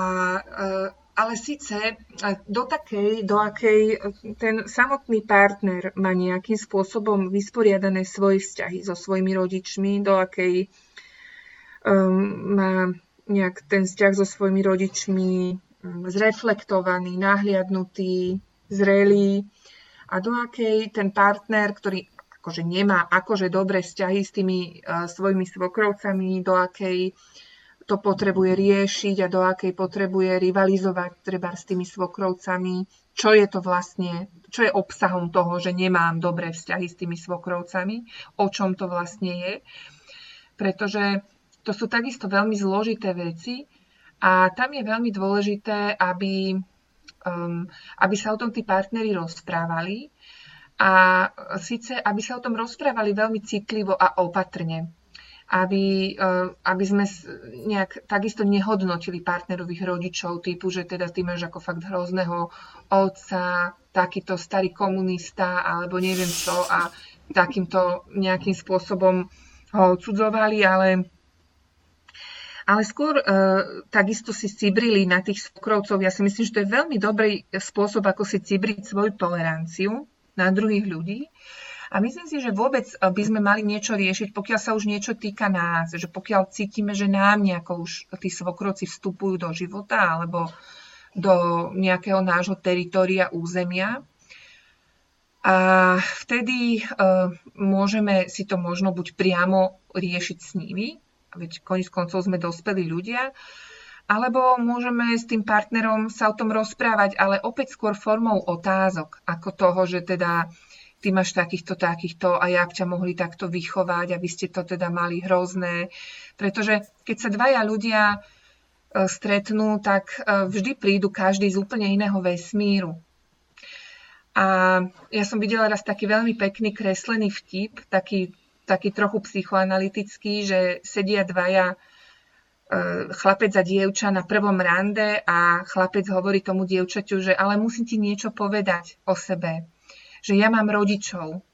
ale síce do takej, do akej ten samotný partner má nejakým spôsobom vysporiadané svoje vzťahy so svojimi rodičmi, do akej um, má nejak ten vzťah so svojimi rodičmi um, zreflektovaný, nahliadnutý, zrelý a do akej ten partner, ktorý akože nemá akože dobré vzťahy s tými uh, svojimi svokrovcami, do akej to potrebuje riešiť a do akej potrebuje rivalizovať treba s tými svokrovcami, čo je to vlastne, čo je obsahom toho, že nemám dobré vzťahy s tými svokrovcami, o čom to vlastne je. Pretože to sú takisto veľmi zložité veci a tam je veľmi dôležité, aby, um, aby sa o tom tí partneri rozprávali a síce, aby sa o tom rozprávali veľmi citlivo a opatrne. Aby, aby sme nejak takisto nehodnotili partnerových rodičov typu, že teda ty máš ako fakt hrozného otca, takýto starý komunista alebo neviem čo a takýmto nejakým spôsobom ho odsudzovali, ale, ale skôr e, takisto si cibrili na tých svokrovcov. Ja si myslím, že to je veľmi dobrý spôsob, ako si cibriť svoju toleranciu na druhých ľudí. A myslím si, že vôbec by sme mali niečo riešiť, pokiaľ sa už niečo týka nás, že pokiaľ cítime, že nám nejako už tí svokrovci vstupujú do života alebo do nejakého nášho teritória, územia. A vtedy uh, môžeme si to možno buď priamo riešiť s nimi, veď koniec koncov sme dospelí ľudia, alebo môžeme s tým partnerom sa o tom rozprávať, ale opäť skôr formou otázok, ako toho, že teda ty máš takýchto, takýchto a jak ťa mohli takto vychovať a vy ste to teda mali hrozné. Pretože keď sa dvaja ľudia stretnú, tak vždy prídu každý z úplne iného vesmíru. A ja som videla raz taký veľmi pekný kreslený vtip, taký, taký trochu psychoanalytický, že sedia dvaja chlapec a dievča na prvom rande a chlapec hovorí tomu dievčaťu, že ale musím ti niečo povedať o sebe. Že ja mám rodičov.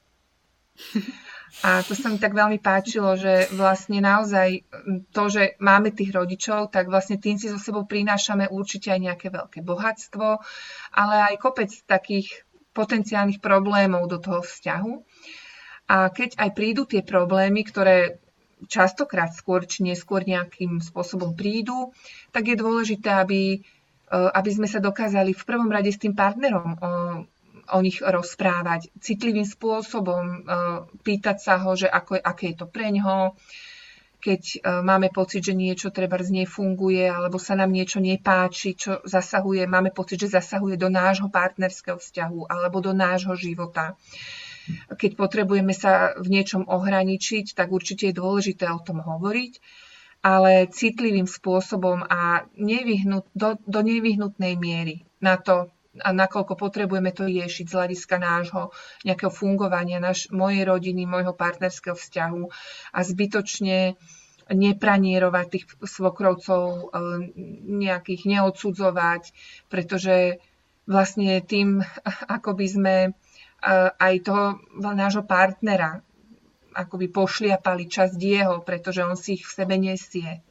A to sa mi tak veľmi páčilo, že vlastne naozaj to, že máme tých rodičov, tak vlastne tým si so sebou prinášame určite aj nejaké veľké bohatstvo, ale aj kopec takých potenciálnych problémov do toho vzťahu. A keď aj prídu tie problémy, ktoré častokrát skôr či neskôr nejakým spôsobom prídu, tak je dôležité, aby, aby sme sa dokázali v prvom rade s tým partnerom o, o nich rozprávať citlivým spôsobom, pýtať sa ho, že ako, aké je to preňho, keď máme pocit, že niečo trebárs nefunguje, alebo sa nám niečo nepáči, čo zasahuje, máme pocit, že zasahuje do nášho partnerského vzťahu alebo do nášho života. Keď potrebujeme sa v niečom ohraničiť, tak určite je dôležité o tom hovoriť, ale citlivým spôsobom a nevyhnut, do, do nevyhnutnej miery na to, a nakoľko potrebujeme to riešiť z hľadiska nášho nejakého fungovania, naš, mojej rodiny, môjho partnerského vzťahu a zbytočne nepranierovať tých svokrovcov, nejakých neodsudzovať, pretože vlastne tým, ako by sme aj toho nášho partnera akoby pošliapali časť jeho, pretože on si ich v sebe nesie.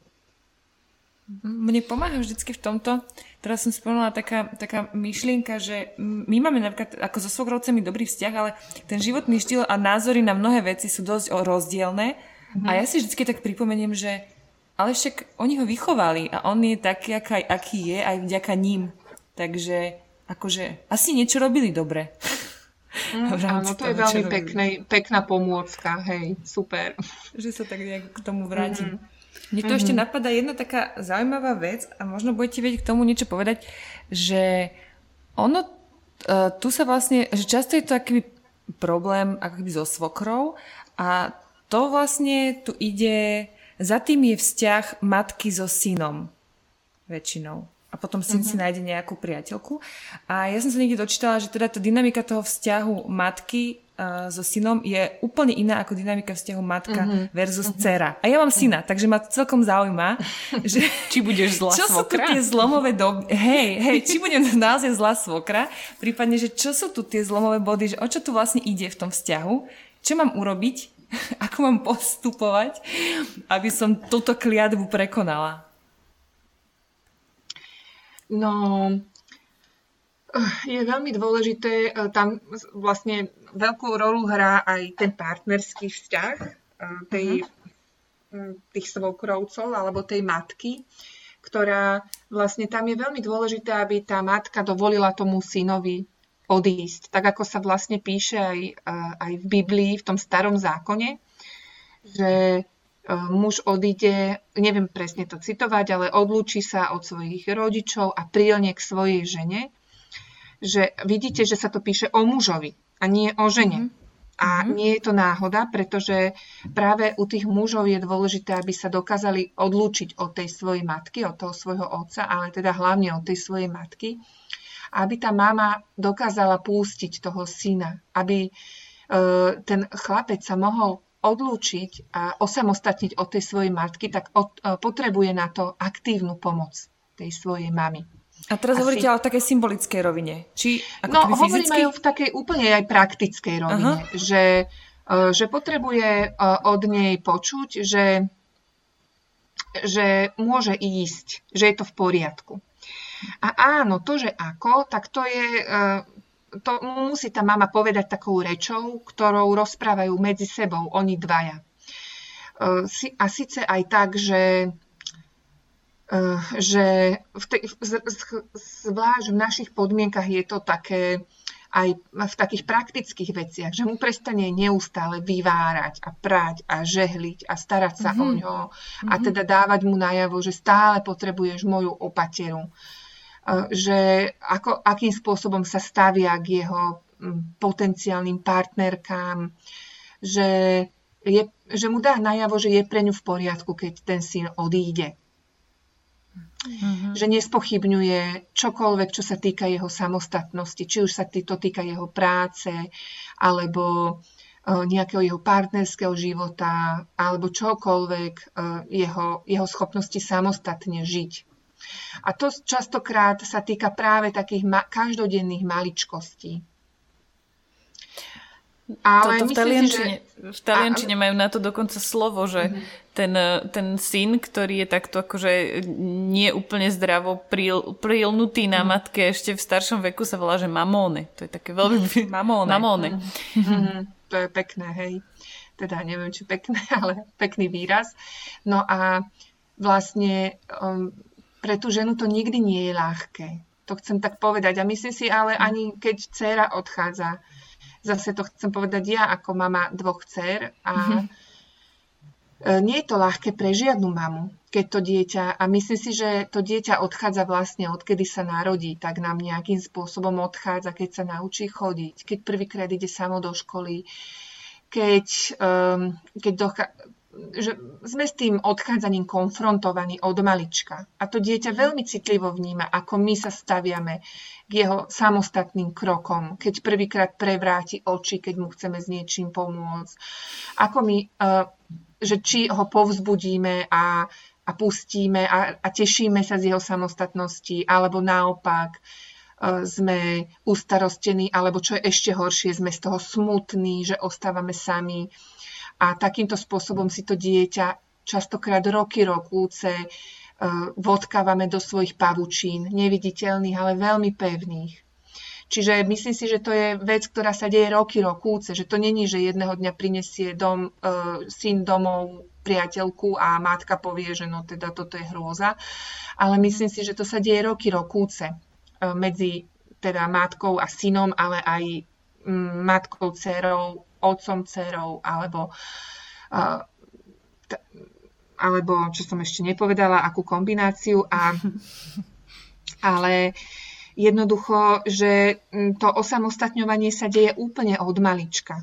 Mne pomáha vždycky v tomto, teraz som spomenula taká, taká myšlienka, že my máme napríklad ako so svokrovcami dobrý vzťah, ale ten životný štýl a názory na mnohé veci sú dosť rozdielne mm-hmm. a ja si vždycky tak pripomeniem, že ale však oni ho vychovali a on je taký, aký, aký je aj vďaka ním. Takže akože asi niečo robili dobre. Mm, áno, to toho, je veľmi peknej, pekná pomôcka, hej, super. Že sa tak nejak k tomu vrátim. Mm-hmm. Mne to mm-hmm. ešte napadá jedna taká zaujímavá vec a možno budete vedieť k tomu niečo povedať, že ono, uh, tu sa vlastne, že často je to taký problém ako keby so svokrou a to vlastne tu ide, za tým je vzťah matky so synom väčšinou. A potom syn mm-hmm. si nájde nejakú priateľku. A ja som sa niekde dočítala, že teda tá dynamika toho vzťahu matky uh, so synom je úplne iná ako dynamika vzťahu matka mm-hmm. versus mm-hmm. dcera. A ja mám syna, takže ma to celkom zaujíma, že či budeš zlá čo svokra? Sú tu tie zlomové doby? Hej, hej, či budem naozaj zlá svokra? Prípadne, že čo sú tu tie zlomové body, že o čo tu vlastne ide v tom vzťahu? Čo mám urobiť? Ako mám postupovať, aby som túto kliatbu prekonala? No, je veľmi dôležité, tam vlastne veľkú rolu hrá aj ten partnerský vzťah tej, uh-huh. tých svokrovcov alebo tej matky, ktorá vlastne tam je veľmi dôležité, aby tá matka dovolila tomu synovi odísť. Tak ako sa vlastne píše aj, aj v Biblii, v tom starom zákone, že muž odíde, neviem presne to citovať, ale odlúči sa od svojich rodičov a prilne k svojej žene. Že vidíte, že sa to píše o mužovi a nie o žene. Mm-hmm. A nie je to náhoda, pretože práve u tých mužov je dôležité, aby sa dokázali odlúčiť od tej svojej matky, od toho svojho otca, ale teda hlavne od tej svojej matky. Aby tá mama dokázala pustiť toho syna, aby e, ten chlapec sa mohol odlúčiť a osamostatniť od tej svojej matky, tak od, potrebuje na to aktívnu pomoc tej svojej mamy. A teraz Asi... hovoríte ale o takej symbolickej rovine. Či ako no, hovorím aj v takej úplne aj praktickej rovine, že, že potrebuje od nej počuť, že, že môže ísť, že je to v poriadku. A áno, to, že ako, tak to je to musí tá mama povedať takou rečou, ktorou rozprávajú medzi sebou oni dvaja. A síce aj tak, že, že v tej, zvlášť v našich podmienkach je to také aj v takých praktických veciach, že mu prestane neustále vyvárať a prať a žehliť a starať sa mm-hmm. o ňo a teda dávať mu najavo, že stále potrebuješ moju opateru. Že ako, akým spôsobom sa stavia k jeho potenciálnym partnerkám, že, je, že mu dá najavo, že je pre ňu v poriadku, keď ten syn odíde. Mm-hmm. Že nespochybňuje čokoľvek, čo sa týka jeho samostatnosti, či už sa to týka jeho práce, alebo nejakého jeho partnerského života, alebo čokoľvek jeho, jeho schopnosti samostatne žiť. A to častokrát sa týka práve takých ma- každodenných maličkostí. Ale Toto v taliančine, že... v taliančine a... majú na to dokonca slovo, že mm-hmm. ten, ten syn, ktorý je takto akože nie úplne zdravo pril, prilnutý na mm-hmm. matke, ešte v staršom veku sa volá, že mamone. To je také veľmi... mamone. mamone. Mm-hmm. To je pekné, hej. Teda neviem, či pekné, ale pekný výraz. No a vlastne... Um, pre tú ženu to nikdy nie je ľahké. To chcem tak povedať. A myslím si, ale ani keď dcéra odchádza, zase to chcem povedať ja ako mama dvoch dcér. A mm-hmm. nie je to ľahké pre žiadnu mamu, keď to dieťa, a myslím si, že to dieťa odchádza vlastne odkedy sa narodí, tak nám nejakým spôsobom odchádza, keď sa naučí chodiť, keď prvýkrát ide samo do školy, keď, um, keď dochá- že sme s tým odchádzaním konfrontovaní od malička. A to dieťa veľmi citlivo vníma, ako my sa staviame k jeho samostatným krokom, keď prvýkrát prevráti oči, keď mu chceme s niečím pomôcť. Ako my, že či ho povzbudíme a, a pustíme a, a tešíme sa z jeho samostatnosti, alebo naopak sme ustarostení, alebo čo je ešte horšie, sme z toho smutní, že ostávame sami. A takýmto spôsobom si to dieťa častokrát roky, rokúce uh, vodkávame do svojich pavučín, neviditeľných, ale veľmi pevných. Čiže myslím si, že to je vec, ktorá sa deje roky, rokúce, že to není, že jedného dňa prinesie dom, uh, syn domov priateľku a matka povie, že no teda toto je hrôza. Ale myslím si, že to sa deje roky, rokúce uh, medzi teda matkou a synom, ale aj um, matkou, dcerou, otcom, dcerou, alebo, uh, t- alebo čo som ešte nepovedala, akú kombináciu. A, ale jednoducho, že to osamostatňovanie sa deje úplne od malička.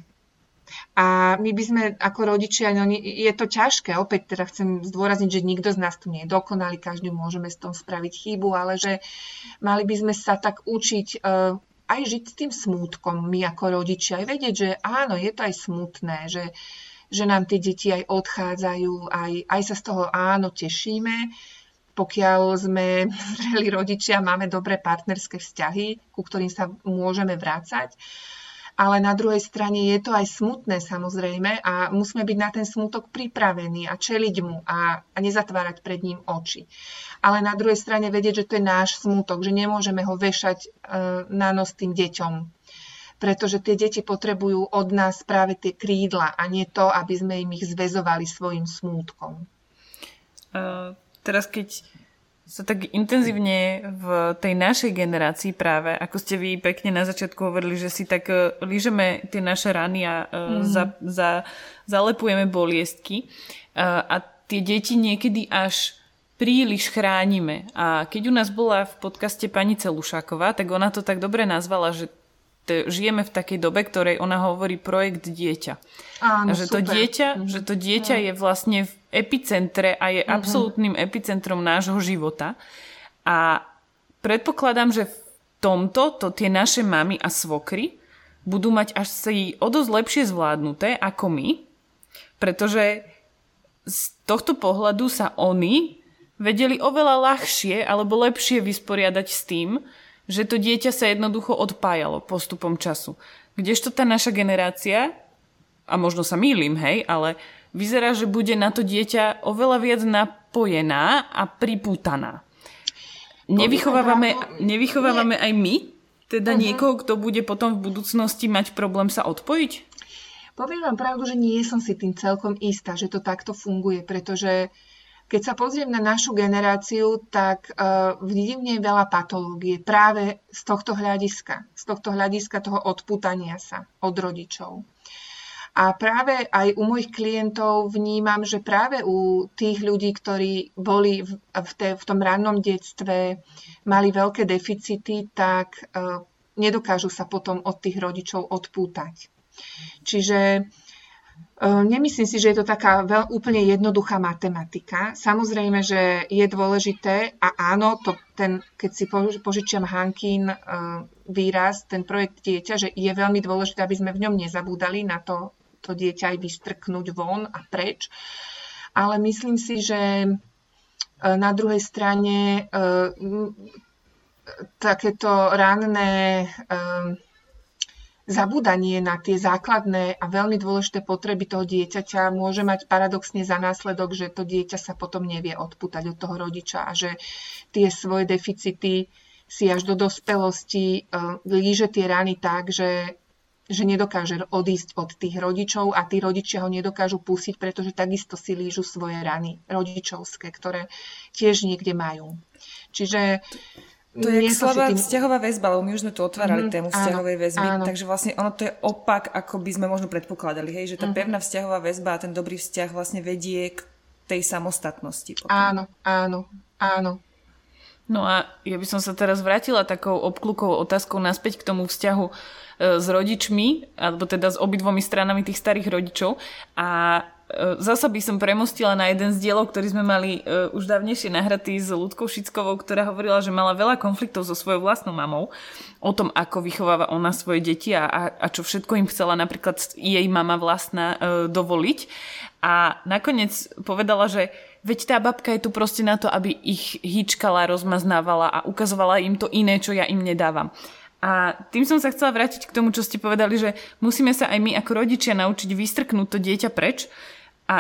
A my by sme ako rodičia, no je to ťažké, opäť teda chcem zdôrazniť, že nikto z nás tu nie je dokonalý, každý môžeme s tom spraviť chybu, ale že mali by sme sa tak učiť uh, aj žiť s tým smútkom, my ako rodičia, aj vedieť, že áno, je to aj smutné, že, že nám tie deti aj odchádzajú, aj, aj sa z toho áno tešíme, pokiaľ sme zrelí rodičia, máme dobré partnerské vzťahy, ku ktorým sa môžeme vrácať. Ale na druhej strane je to aj smutné samozrejme a musíme byť na ten smútok pripravení a čeliť mu a, a nezatvárať pred ním oči. Ale na druhej strane vedieť, že to je náš smútok, že nemôžeme ho vešať e, na nos tým deťom. Pretože tie deti potrebujú od nás práve tie krídla a nie to, aby sme im ich zväzovali svojim smútkom. Uh, teraz keď sa tak intenzívne v tej našej generácii práve, ako ste vy pekne na začiatku hovorili, že si tak lížeme tie naše rany a mm-hmm. za, za, zalepujeme boliestky a tie deti niekedy až príliš chránime. A keď u nás bola v podcaste pani Celušáková, tak ona to tak dobre nazvala, že t- žijeme v takej dobe, ktorej ona hovorí projekt dieťa. Áno, a že to dieťa, mm-hmm. že to dieťa je vlastne v epicentre a je mm-hmm. absolútnym epicentrom nášho života. A predpokladám, že v tomto to tie naše mamy a svokry budú mať až si o dosť lepšie zvládnuté ako my, pretože z tohto pohľadu sa oni vedeli oveľa ľahšie alebo lepšie vysporiadať s tým, že to dieťa sa jednoducho odpájalo postupom času. Kdežto tá naša generácia, a možno sa mýlim, hej, ale vyzerá, že bude na to dieťa oveľa viac napojená a pripútaná. Nevychovávame, nevychovávame aj my teda uh-huh. niekoho, kto bude potom v budúcnosti mať problém sa odpojiť? Poviem vám pravdu, že nie som si tým celkom istá, že to takto funguje, pretože keď sa pozriem na našu generáciu, tak uh, vidím v nej veľa patológie práve z tohto hľadiska, z tohto hľadiska toho odpútania sa od rodičov. A práve aj u mojich klientov vnímam, že práve u tých ľudí, ktorí boli v, v, te, v tom rannom detstve, mali veľké deficity, tak uh, nedokážu sa potom od tých rodičov odpútať. Čiže nemyslím si, že je to taká veľ, úplne jednoduchá matematika. Samozrejme, že je dôležité a áno, to, ten, keď si požičiam Hankin výraz, ten projekt dieťa, že je veľmi dôležité, aby sme v ňom nezabúdali na to, to dieťa aj vystrknúť von a preč. Ale myslím si, že na druhej strane takéto ranné zabúdanie na tie základné a veľmi dôležité potreby toho dieťaťa môže mať paradoxne za následok, že to dieťa sa potom nevie odpútať od toho rodiča a že tie svoje deficity si až do dospelosti uh, líže tie rany tak, že, že nedokáže odísť od tých rodičov a tí rodičia ho nedokážu pustiť, pretože takisto si lížu svoje rany rodičovské, ktoré tiež niekde majú. Čiže to je slabá tým... vzťahová väzba, lebo my už sme tu otvárali mm, tému vzťahovej väzby, áno. Takže vlastne ono to je opak, ako by sme možno predpokladali, hej? Že tá mm. pevná vzťahová väzba a ten dobrý vzťah vlastne vedie k tej samostatnosti. Potom. Áno, áno, áno. No a ja by som sa teraz vrátila takou obklukovou otázkou naspäť k tomu vzťahu e, s rodičmi, alebo teda s obidvomi stranami tých starých rodičov a zasa by som premostila na jeden z dielov, ktorý sme mali uh, už dávnejšie nahratý s Ľudkou Šickovou, ktorá hovorila, že mala veľa konfliktov so svojou vlastnou mamou o tom, ako vychováva ona svoje deti a, a, a čo všetko im chcela napríklad jej mama vlastná uh, dovoliť. A nakoniec povedala, že veď tá babka je tu proste na to, aby ich hýčkala, rozmaznávala a ukazovala im to iné, čo ja im nedávam. A tým som sa chcela vrátiť k tomu, čo ste povedali, že musíme sa aj my ako rodičia naučiť vystrknúť to dieťa preč. A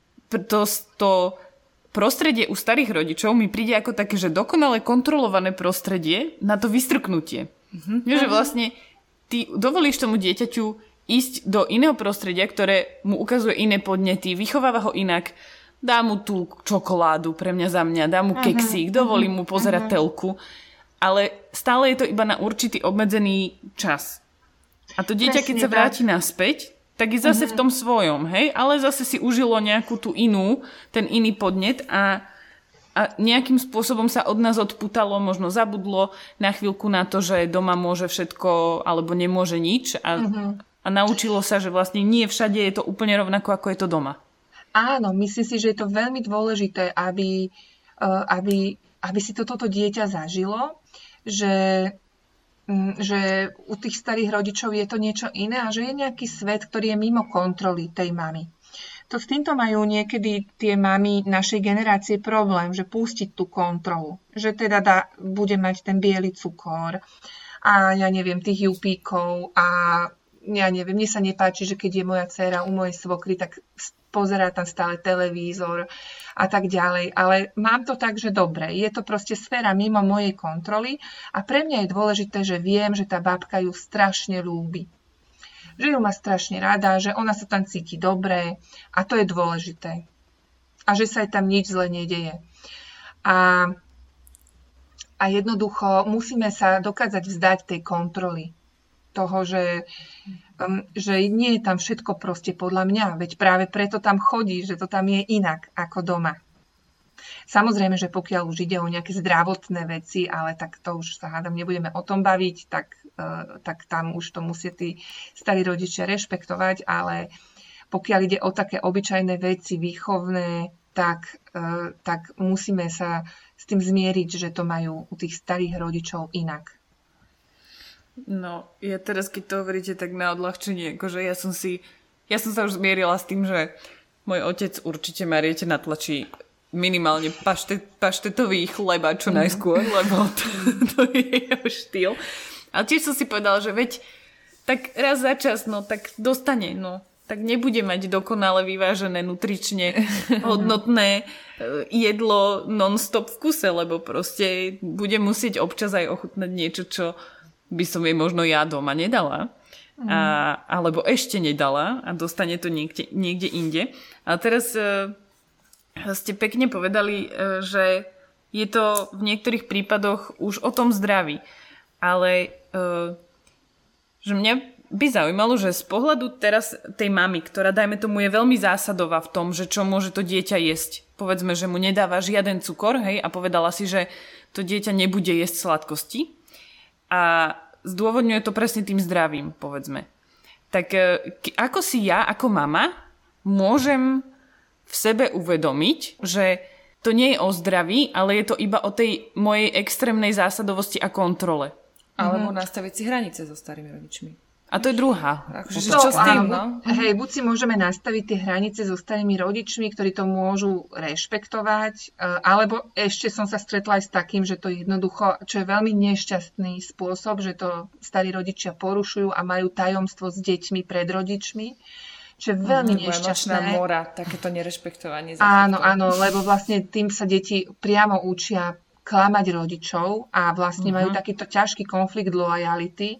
to, to prostredie u starých rodičov mi príde ako také, že dokonale kontrolované prostredie na to vystrknutie. Mm-hmm. Že vlastne ty dovolíš tomu dieťaťu ísť do iného prostredia, ktoré mu ukazuje iné podnety, vychováva ho inak, dá mu tú čokoládu pre mňa za mňa, dá mu keksík, dovolí mu pozerať telku, ale stále je to iba na určitý obmedzený čas. A to dieťa, keď sa vráti naspäť, tak je zase mm-hmm. v tom svojom, hej? Ale zase si užilo nejakú tú inú, ten iný podnet a, a nejakým spôsobom sa od nás odpútalo, možno zabudlo na chvíľku na to, že doma môže všetko alebo nemôže nič a, mm-hmm. a naučilo sa, že vlastne nie všade je to úplne rovnako, ako je to doma. Áno, myslím si, že je to veľmi dôležité, aby, aby, aby si to toto dieťa zažilo, že... že u tých starých rodičov je to niečo iné a že je nejaký svet, ktorý je mimo kontroly tej mamy. To s týmto majú niekedy tie mamy našej generácie problém, že pustiť tú kontrolu. Že teda dá, bude mať ten biely cukor a ja neviem, tých jupíkov a ja neviem, mne sa nepáči, že keď je moja dcéra u mojej svokry, tak pozerá tam stále televízor a tak ďalej. Ale mám to tak, že dobre, je to proste sféra mimo mojej kontroly a pre mňa je dôležité, že viem, že tá babka ju strašne ľúbi. Že ju má strašne rada, že ona sa tam cíti dobre a to je dôležité. A že sa jej tam nič zle nedeje. A, a jednoducho musíme sa dokázať vzdať tej kontroly. Toho, že, um, že nie je tam všetko proste podľa mňa, veď práve preto tam chodí, že to tam je inak ako doma. Samozrejme, že pokiaľ už ide o nejaké zdravotné veci, ale tak to už sa hádam, nebudeme o tom baviť, tak, uh, tak tam už to musia tí starí rodičia rešpektovať, ale pokiaľ ide o také obyčajné veci výchovné, tak, uh, tak musíme sa s tým zmieriť, že to majú u tých starých rodičov inak. No, ja teraz, keď to hovoríte tak na odľahčenie, akože ja som si, ja som sa už zmierila s tým, že môj otec určite Mariete natlačí minimálne paštet, paštetový chleba čo najskôr, lebo to, to je jeho štýl. Ale tiež som si povedala, že veď tak raz za čas, no tak dostane, no. Tak nebude mať dokonale vyvážené, nutrične hodnotné jedlo non-stop v kuse, lebo proste bude musieť občas aj ochutnať niečo, čo by som jej možno ja doma nedala. Mm. A, alebo ešte nedala a dostane to niekde, niekde inde. A teraz e, ste pekne povedali, e, že je to v niektorých prípadoch už o tom zdraví. Ale e, že mňa by zaujímalo, že z pohľadu teraz tej mamy, ktorá dajme tomu je veľmi zásadová v tom, že čo môže to dieťa jesť. Povedzme, že mu nedáva žiaden cukor, hej, a povedala si, že to dieťa nebude jesť sladkosti. A zdôvodňuje to presne tým zdravím, povedzme. Tak ako si ja, ako mama, môžem v sebe uvedomiť, že to nie je o zdraví, ale je to iba o tej mojej extrémnej zásadovosti a kontrole. Alebo mm-hmm. nastaviť si hranice so starými rodičmi. A to je druhá. Akože, čo s tým, no? Hej, buď si môžeme nastaviť tie hranice so starými rodičmi, ktorí to môžu rešpektovať, alebo ešte som sa stretla aj s takým, že to jednoducho, čo je veľmi nešťastný spôsob, že to starí rodičia porušujú a majú tajomstvo s deťmi pred rodičmi, čo je veľmi mm, nešťastné. Mora, takéto nerešpektovanie. Áno, áno, lebo vlastne tým sa deti priamo učia klamať rodičov a vlastne uh-huh. majú takýto ťažký konflikt lojality,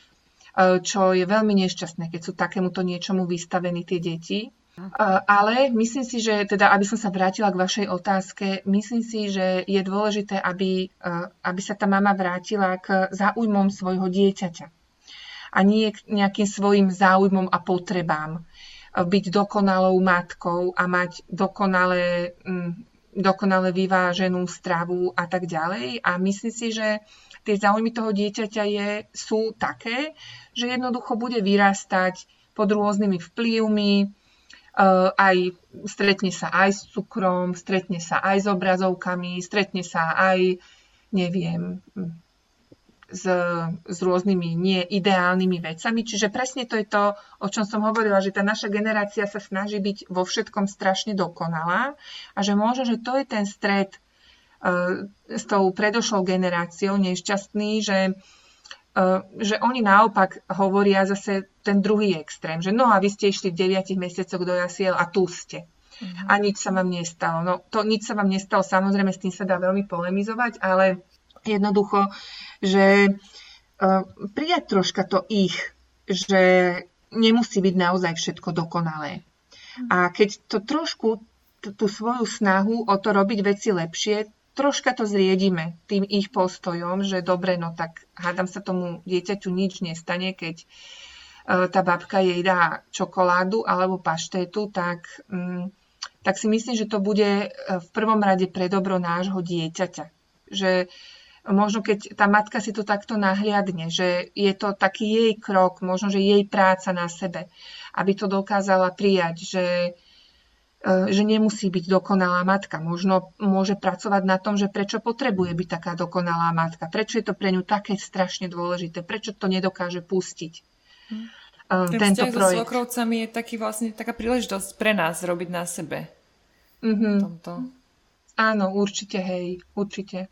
čo je veľmi nešťastné, keď sú takémuto niečomu vystavení tie deti. Ale myslím si, že teda, aby som sa vrátila k vašej otázke, myslím si, že je dôležité, aby, aby sa tá mama vrátila k záujmom svojho dieťaťa. A nie k nejakým svojim záujmom a potrebám. Byť dokonalou matkou a mať dokonale, dokonale vyváženú stravu a tak ďalej. A myslím si, že tie záujmy toho dieťaťa je, sú také, že jednoducho bude vyrastať pod rôznymi vplyvmi, uh, aj stretne sa aj s cukrom, stretne sa aj s obrazovkami, stretne sa aj, neviem, s, s rôznymi neideálnymi vecami. Čiže presne to je to, o čom som hovorila, že tá naša generácia sa snaží byť vo všetkom strašne dokonalá a že možno, že to je ten stret s tou predošlou generáciou nešťastný, že, že oni naopak hovoria zase ten druhý extrém, že no a vy ste išli v deviatich mesiacoch do jasiel a tu ste. Mm-hmm. A nič sa vám nestalo. No to nič sa vám nestalo, samozrejme s tým sa dá veľmi polemizovať, ale jednoducho, že uh, prijať troška to ich, že nemusí byť naozaj všetko dokonalé. Mm-hmm. A keď to trošku, t- tú svoju snahu o to robiť veci lepšie, troška to zriedime tým ich postojom, že dobre, no tak hádam sa tomu dieťaťu nič nestane, keď uh, tá babka jej dá čokoládu alebo paštétu, tak, um, tak si myslím, že to bude v prvom rade pre dobro nášho dieťaťa. Že možno keď tá matka si to takto nahliadne, že je to taký jej krok, možno, že jej práca na sebe, aby to dokázala prijať, že že nemusí byť dokonalá matka. Možno môže pracovať na tom, že prečo potrebuje byť taká dokonalá matka. Prečo je to pre ňu také strašne dôležité. Prečo to nedokáže pustiť. Hmm. Uh, Ten tento vzťah projekt. so svokrovcami je taký vlastne taká príležitosť pre nás robiť na sebe. Mm-hmm. Tomto. Áno, určite, hej. Určite.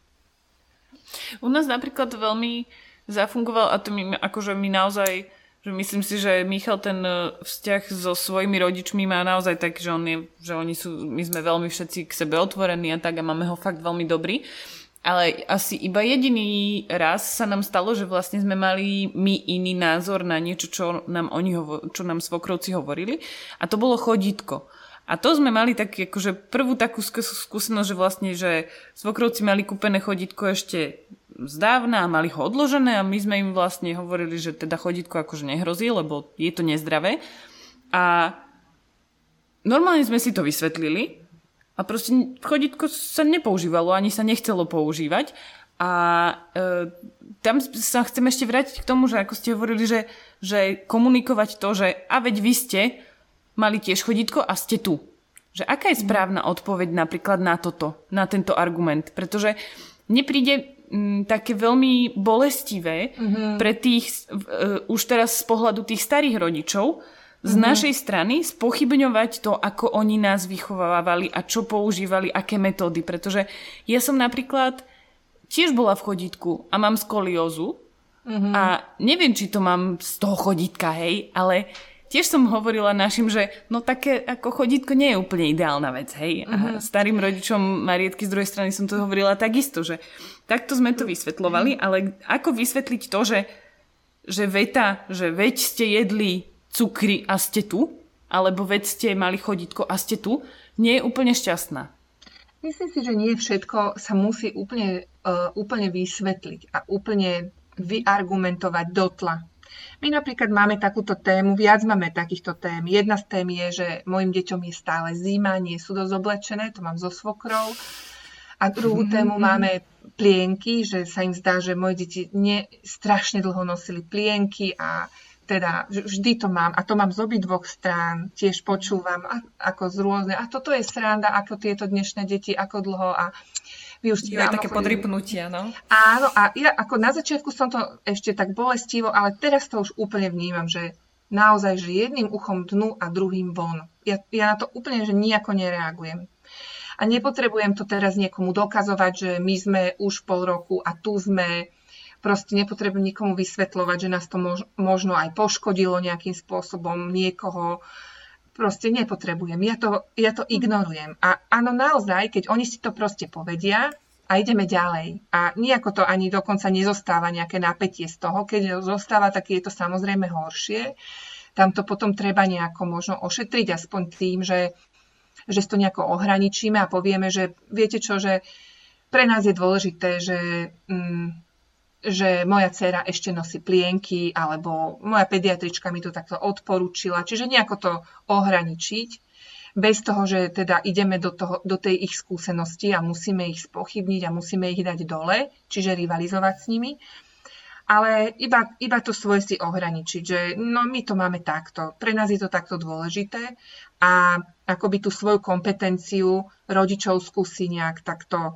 U nás napríklad veľmi zafungoval, a to mi, akože mi naozaj že myslím si, že Michal ten vzťah so svojimi rodičmi má naozaj tak, že, on je, že oni sú, my sme veľmi všetci k sebe otvorení a tak a máme ho fakt veľmi dobrý. Ale asi iba jediný raz sa nám stalo, že vlastne sme mali my iný názor na niečo, čo nám, oni hovo- čo nám svokrovci hovorili. A to bolo chodítko. A to sme mali tak, akože prvú takú skúsenosť, že vlastne, že svokrovci mali kúpené chodítko ešte zdávna a mali ho odložené a my sme im vlastne hovorili, že teda chodítko akože nehrozí, lebo je to nezdravé. A normálne sme si to vysvetlili a proste chodítko sa nepoužívalo, ani sa nechcelo používať. A e, tam sa chcem ešte vrátiť k tomu, že ako ste hovorili, že, že komunikovať to, že a veď vy ste mali tiež chodítko a ste tu. Že aká je správna odpoveď napríklad na toto, na tento argument? Pretože mne príde m, také veľmi bolestivé mm-hmm. pre tých, uh, už teraz z pohľadu tých starých rodičov, z mm-hmm. našej strany spochybňovať to, ako oni nás vychovávali a čo používali, aké metódy. Pretože ja som napríklad tiež bola v chodítku a mám skoliózu mm-hmm. a neviem, či to mám z toho chodítka, hej, ale tiež som hovorila našim, že no také ako chodítko nie je úplne ideálna vec, hej. Uh-huh. A starým rodičom Marietky z druhej strany som to hovorila takisto, že takto sme to vysvetľovali, ale ako vysvetliť to, že, že veta, že veď ste jedli cukry a ste tu, alebo veď ste mali chodítko a ste tu, nie je úplne šťastná. Myslím si, že nie všetko sa musí úplne, uh, úplne vysvetliť a úplne vyargumentovať dotla. My napríklad máme takúto tému, viac máme takýchto tém. Jedna z tém je, že mojim deťom je stále zima, nie sú dosť oblečené, to mám so svokrou. A druhú tému máme plienky, že sa im zdá, že moje deti nie, strašne dlho nosili plienky a teda vždy to mám. A to mám z obidvoch strán, tiež počúvam ako z rôzne. A toto je sranda, ako tieto dnešné deti, ako dlho a vy už je také podrypnutia, no? Áno, a ja ako na začiatku som to ešte tak bolestivo, ale teraz to už úplne vnímam, že naozaj, že jedným uchom dnu a druhým von. Ja, ja na to úplne, že nejako nereagujem. A nepotrebujem to teraz niekomu dokazovať, že my sme už pol roku a tu sme. Proste nepotrebujem nikomu vysvetľovať, že nás to mož, možno aj poškodilo nejakým spôsobom niekoho. Proste nepotrebujem. Ja to, ja to ignorujem. A áno, naozaj, keď oni si to proste povedia a ideme ďalej. A nejako to ani dokonca nezostáva nejaké napätie z toho. Keď zostáva, tak je to samozrejme horšie. Tam to potom treba nejako možno ošetriť, aspoň tým, že, že to nejako ohraničíme a povieme, že viete čo, že pre nás je dôležité, že... Mm, že moja dcéra ešte nosí plienky, alebo moja pediatrička mi to takto odporúčila. Čiže nejako to ohraničiť, bez toho, že teda ideme do, toho, do tej ich skúsenosti a musíme ich spochybniť a musíme ich dať dole, čiže rivalizovať s nimi. Ale iba, iba to svoje si ohraničiť, že no my to máme takto, pre nás je to takto dôležité a akoby tú svoju kompetenciu rodičovskú si nejak takto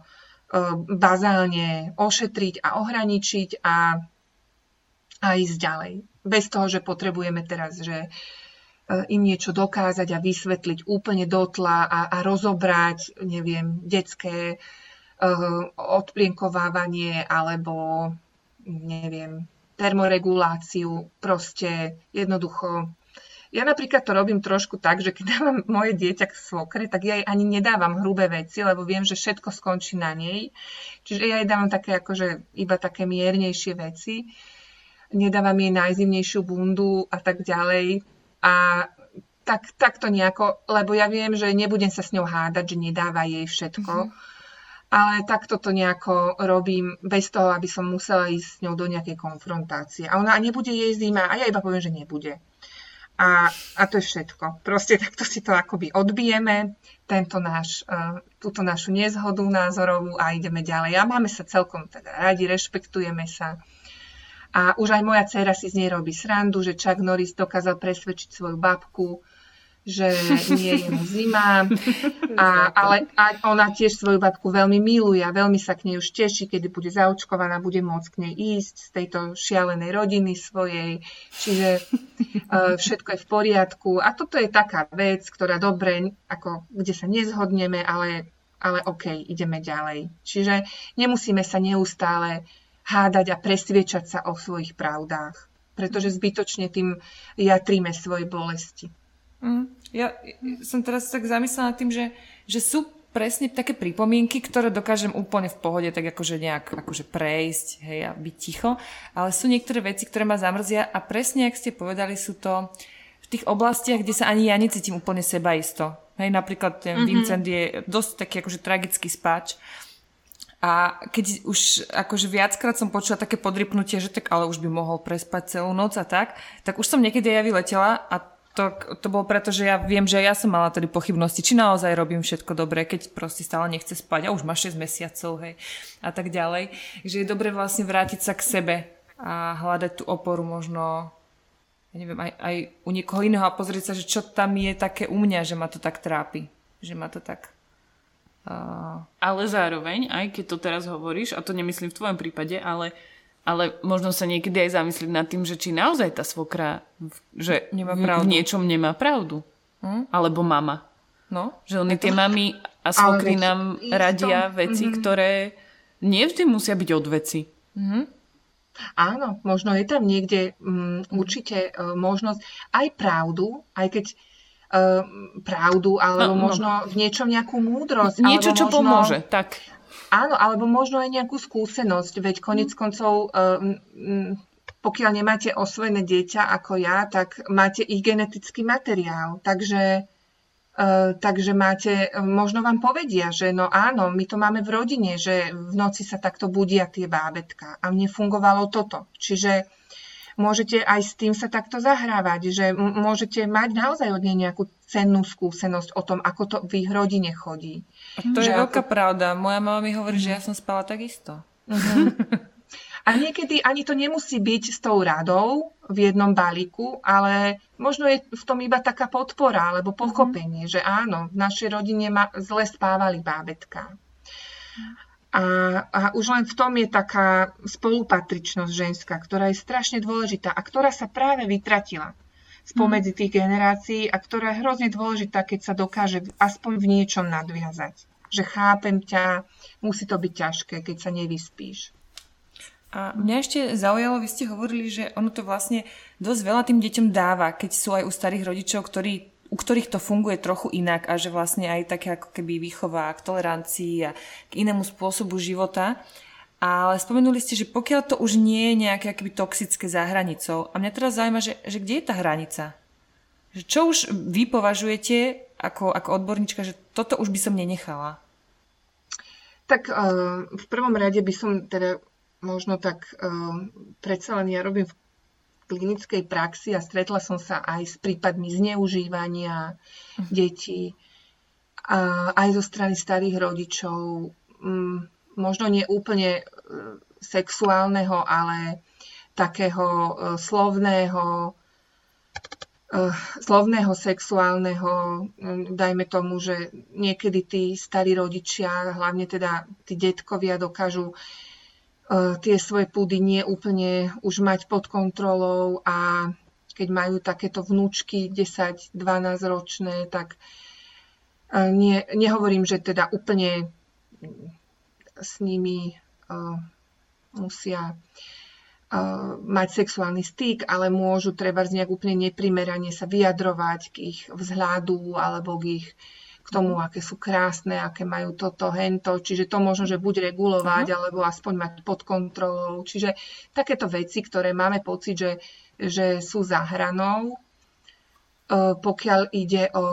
bazálne ošetriť a ohraničiť a, a ísť ďalej. Bez toho, že potrebujeme teraz, že im niečo dokázať a vysvetliť úplne dotla a, a rozobrať, neviem, detské uh, odplienkovávanie alebo, neviem, termoreguláciu. Proste jednoducho. Ja napríklad to robím trošku tak, že keď dávam moje dieťa k svokre, tak ja jej ani nedávam hrubé veci, lebo viem, že všetko skončí na nej. Čiže ja jej dávam také akože iba také miernejšie veci. Nedávam jej najzimnejšiu bundu a tak ďalej. A tak, tak to nejako, lebo ja viem, že nebudem sa s ňou hádať, že nedáva jej všetko. Mm-hmm. Ale takto to nejako robím bez toho, aby som musela ísť s ňou do nejakej konfrontácie. A ona nebude jej zima a ja iba poviem, že nebude. A, a to je všetko. Proste takto si to akoby odbijeme, tento náš, uh, túto našu nezhodu názorovú a ideme ďalej. A máme sa celkom teda radi, rešpektujeme sa. A už aj moja dcéra si z nej robí srandu, že Chuck Norris dokázal presvedčiť svoju babku, že nie je mu zima. A, ale a ona tiež svoju babku veľmi miluje a veľmi sa k nej už teší, kedy bude zaočkovaná, bude môcť k nej ísť z tejto šialenej rodiny svojej. Čiže uh, všetko je v poriadku. A toto je taká vec, ktorá dobre, ako, kde sa nezhodneme, ale, ale OK, ideme ďalej. Čiže nemusíme sa neustále hádať a presviečať sa o svojich pravdách, pretože zbytočne tým jatríme svoje bolesti. Mm, ja som teraz tak zamyslela nad tým, že, že sú presne také pripomienky, ktoré dokážem úplne v pohode tak akože nejak akože prejsť, hej, a byť ticho, ale sú niektoré veci, ktoré ma zamrzia a presne, ak ste povedali, sú to v tých oblastiach, kde sa ani ja necítim úplne sebaisto. Hej, napríklad ten mm-hmm. Vincent je dosť taký akože tragický spáč a keď už akože viackrát som počula také podrypnutie, že tak ale už by mohol prespať celú noc a tak, tak už som niekedy aj vyletela a To, to bolo preto, že ja viem, že ja som mala tedy pochybnosti, či naozaj robím všetko dobre, keď proste stále nechce spať a už má šesť mesiacov, hej, a tak ďalej. Že je dobre vlastne vrátiť sa k sebe a hľadať tú oporu možno, ja neviem, aj, aj u niekoho iného a pozrieť sa, že čo tam je také u mňa, že ma to tak trápi. Že ma to tak... Uh... Ale zároveň, aj keď to teraz hovoríš, a to nemyslím v tvojom prípade, ale... Ale možno sa niekedy aj zamyslieť nad tým, že či naozaj tá svokra že nemá v niečom nemá pravdu. Hm? Alebo mama. No? Že oni tie mami a svokry nám radia veci, mm-hmm. ktoré nie vždy musia byť od veci. Mm-hmm. Áno, možno je tam niekde um, určite uh, možnosť aj pravdu, aj keď uh, pravdu, alebo no, možno no. v niečom nejakú múdrosť. Niečo, alebo čo možno, pomôže, tak. Áno, alebo možno aj nejakú skúsenosť, veď konec koncov, uh, um, pokiaľ nemáte osvojené dieťa ako ja, tak máte ich genetický materiál, takže Uh, takže máte, možno vám povedia, že no áno, my to máme v rodine, že v noci sa takto budia tie bábätká a mne fungovalo toto. Čiže môžete aj s tým sa takto zahrávať, že m- môžete mať naozaj od nej nejakú cennú skúsenosť o tom, ako to v ich rodine chodí. A to že je veľká ako... pravda. Moja mama mi hovorí, mm. že ja som spala takisto. Mm-hmm. A niekedy ani to nemusí byť s tou radou v jednom balíku, ale možno je v tom iba taká podpora alebo pochopenie, mm-hmm. že áno, v našej rodine ma zle spávali bábätká. A, a už len v tom je taká spolupatričnosť ženská, ktorá je strašne dôležitá a ktorá sa práve vytratila spomedzi tých generácií a ktorá je hrozne dôležitá, keď sa dokáže aspoň v niečom nadviazať. Že chápem ťa, musí to byť ťažké, keď sa nevyspíš. A mňa ešte zaujalo, vy ste hovorili, že ono to vlastne dosť veľa tým deťom dáva, keď sú aj u starých rodičov, ktorí, u ktorých to funguje trochu inak a že vlastne aj také ako keby výchova k tolerancii a k inému spôsobu života. Ale spomenuli ste, že pokiaľ to už nie je nejaké akoby toxické za hranicou. A mňa teraz zaujíma, že, že kde je tá hranica? Že čo už vy považujete ako, ako odborníčka, že toto už by som nenechala? Tak uh, v prvom rade by som teda možno tak uh, predsa len ja robím v klinickej praxi a stretla som sa aj s prípadmi zneužívania uh-huh. detí, a aj zo strany starých rodičov. Um, možno nie úplne uh, sexuálneho, ale takého uh, slovného, uh, slovného, sexuálneho. Um, dajme tomu, že niekedy tí starí rodičia, hlavne teda tí detkovia, dokážu tie svoje púdy nie úplne už mať pod kontrolou a keď majú takéto vnúčky desať dvanásť ročné, tak nie, nehovorím, že teda úplne s nimi uh, musia uh, mať sexuálny styk, ale môžu treba nejak úplne neprimerane sa vyjadrovať k ich vzhľadu alebo k ich k tomu, aké sú krásne, aké majú toto, hento. Čiže to možno, že buď regulovať, uh-huh. alebo aspoň mať pod kontrolou. Čiže takéto veci, ktoré máme pocit, že, že sú za hranou, pokiaľ ide o,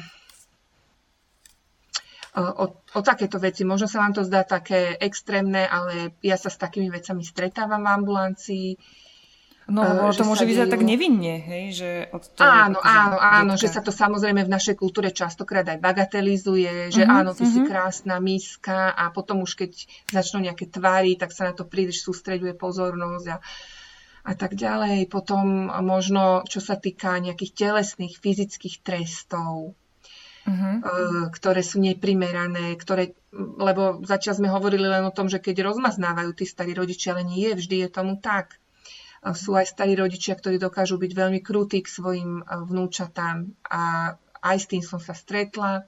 o, o takéto veci. Možno sa vám to zdá také extrémne, ale ja sa s takými vecami stretávam v ambulancii. No, lebo to môže vyzerať tak nevinne, hej? Že od toho, áno, áno, áno, že sa to samozrejme v našej kultúre častokrát aj bagatelizuje, že uh-huh, áno, ty uh-huh. si krásna miska a potom už keď začnú nejaké tvary, tak sa na to príliš sústreďuje pozornosť a, a tak ďalej. Potom možno, čo sa týka nejakých telesných, fyzických trestov, uh-huh. ktoré sú neprimerané, ktoré, lebo zatiaľ sme hovorili len o tom, že keď rozmaznávajú tí starí rodičia, ale nie vždy je tomu tak. Sú aj starí rodičia, ktorí dokážu byť veľmi krutí k svojim vnúčatám a aj s tým som sa stretla.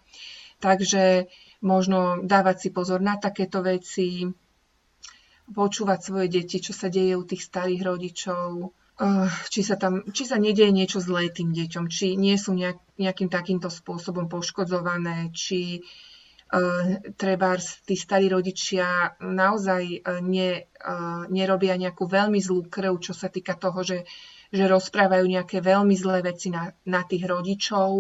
Takže možno dávať si pozor na takéto veci, počúvať svoje deti, čo sa deje u tých starých rodičov, či sa tam, či sa nedieje niečo zlé tým deťom, či nie sú nejak, nejakým takýmto spôsobom poškodzované, či Uh, trebárs tí starí rodičia naozaj uh, ne, uh, nerobia nejakú veľmi zlú krv, čo sa týka toho, že, že rozprávajú nejaké veľmi zlé veci na, na tých rodičov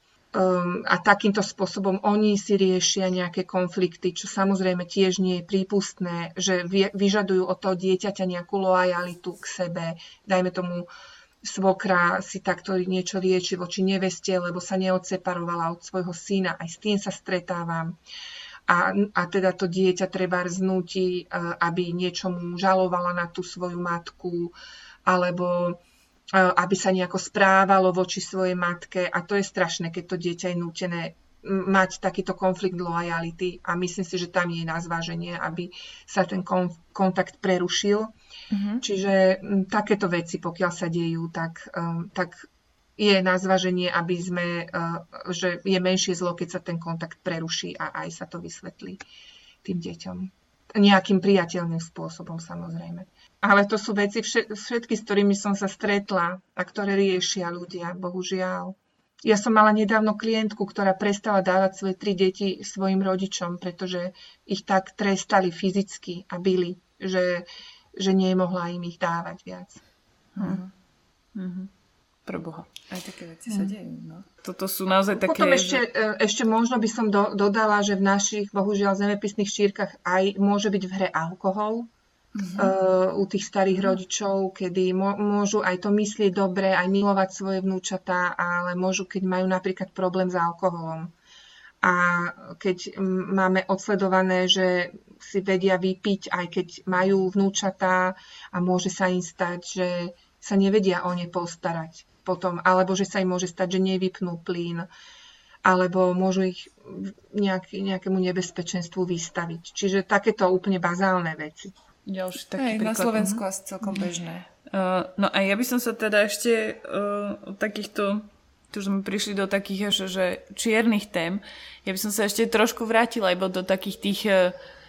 um, a takýmto spôsobom oni si riešia nejaké konflikty, čo samozrejme tiež nie je prípustné, že vy, vyžadujú od toho dieťaťa nejakú loajalitu k sebe, dajme tomu svokra si takto niečo rieči voči neveste, lebo sa neodseparovala od svojho syna. Aj s tým sa stretávam. A, a teda to dieťa treba znúti, aby niečomu žalovala na tú svoju matku, alebo aby sa nejako správalo voči svojej matke. A to je strašné, keď to dieťa je nútené mať takýto konflikt lojality. A myslím si, že tam je na zváženie, aby sa ten kontakt prerušil. Mm-hmm. Čiže m, takéto veci, pokiaľ sa dejú, tak, um, tak je na zváženie, aby sme, uh, že je menšie zlo, keď sa ten kontakt preruší a aj sa to vysvetlí tým deťom. nejakým priateľným spôsobom, samozrejme. Ale to sú veci všetky, s ktorými som sa stretla a ktoré riešia ľudia, bohužiaľ. Ja som mala nedávno klientku, ktorá prestala dávať svoje tri deti svojim rodičom, pretože ich tak trestali fyzicky a bili, že, že nemohla im ich dávať viac. Hm. Mhm. Preboha. Aj také veci sa dejú. No. Toto sú naozaj také... Potom ešte, že... ešte možno by som do, dodala, že v našich, bohužiaľ, zemepisných šírkach aj môže byť v hre alkohol. Mm-hmm. Uh, u tých starých rodičov, kedy môžu aj to myslieť dobre, aj milovať svoje vnúčatá, ale môžu, keď majú napríklad problém s alkoholom. A keď máme odsledované, že si vedia vypiť, aj keď majú vnúčatá a môže sa im stať, že sa nevedia o ne postarať potom, alebo že sa im môže stať, že nevypnú plyn, alebo môžu ich nejak, nejakému nebezpečenstvu vystaviť. Čiže takéto úplne bazálne veci. Ďalší taký Hej, na Slovensku uh-huh. asi celkom bežné. Uh, no a ja by som sa teda ešte uh, od takýchto, tu sme prišli do takých až, že čiernych tém, ja by som sa ešte trošku vrátila iba do takých tých uh,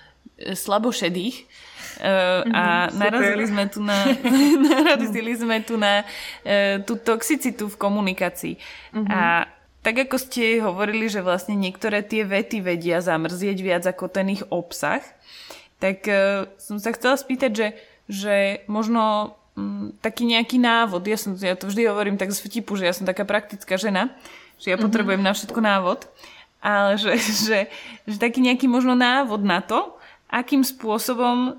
slabošedých uh, uh-huh, a narazili sme tu na narazili sme tu na uh, tú toxicitu v komunikácii. Uh-huh. A tak ako ste hovorili, že vlastne niektoré tie vety vedia zamrzieť viac ako ten ich obsah, tak uh, som sa chcela spýtať, že, že možno um, taký nejaký návod, ja, som, ja to vždy hovorím tak z vtipu, že ja som taká praktická žena, že ja potrebujem mm-hmm. na všetko návod, ale že, že, že taký nejaký možno návod na to, akým spôsobom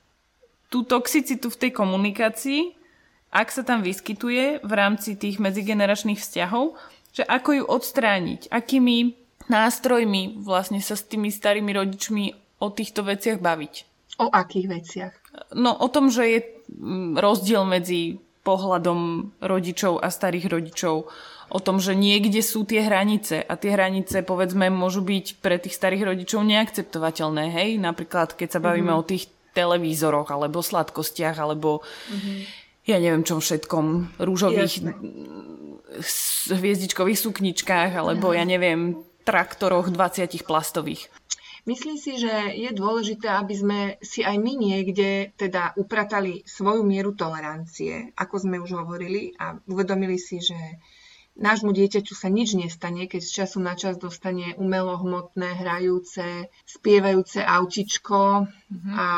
tú toxicitu v tej komunikácii, ak sa tam vyskytuje v rámci tých medzigeneračných vzťahov, že ako ju odstrániť, akými nástrojmi vlastne sa s tými starými rodičmi o týchto veciach baviť. O akých veciach? No o tom, že je rozdiel medzi pohľadom rodičov a starých rodičov. O tom, že niekde sú tie hranice a tie hranice, povedzme, môžu byť pre tých starých rodičov neakceptovateľné. Hej? Napríklad, keď sa bavíme mm-hmm. o tých televízoroch, alebo sladkostiach, alebo mm-hmm. ja neviem čom všetkom, rúžových Jasne. hviezdičkových sukničkách, alebo ja neviem, traktoroch dvadsiatich plastových. Myslím si, že je dôležité, aby sme si aj my niekde teda upratali svoju mieru tolerancie, ako sme už hovorili, a uvedomili si, že nášmu dieťaťu sa nič nestane, keď z času na čas dostane umelohmotné, hrajúce, spievajúce autičko mm-hmm. a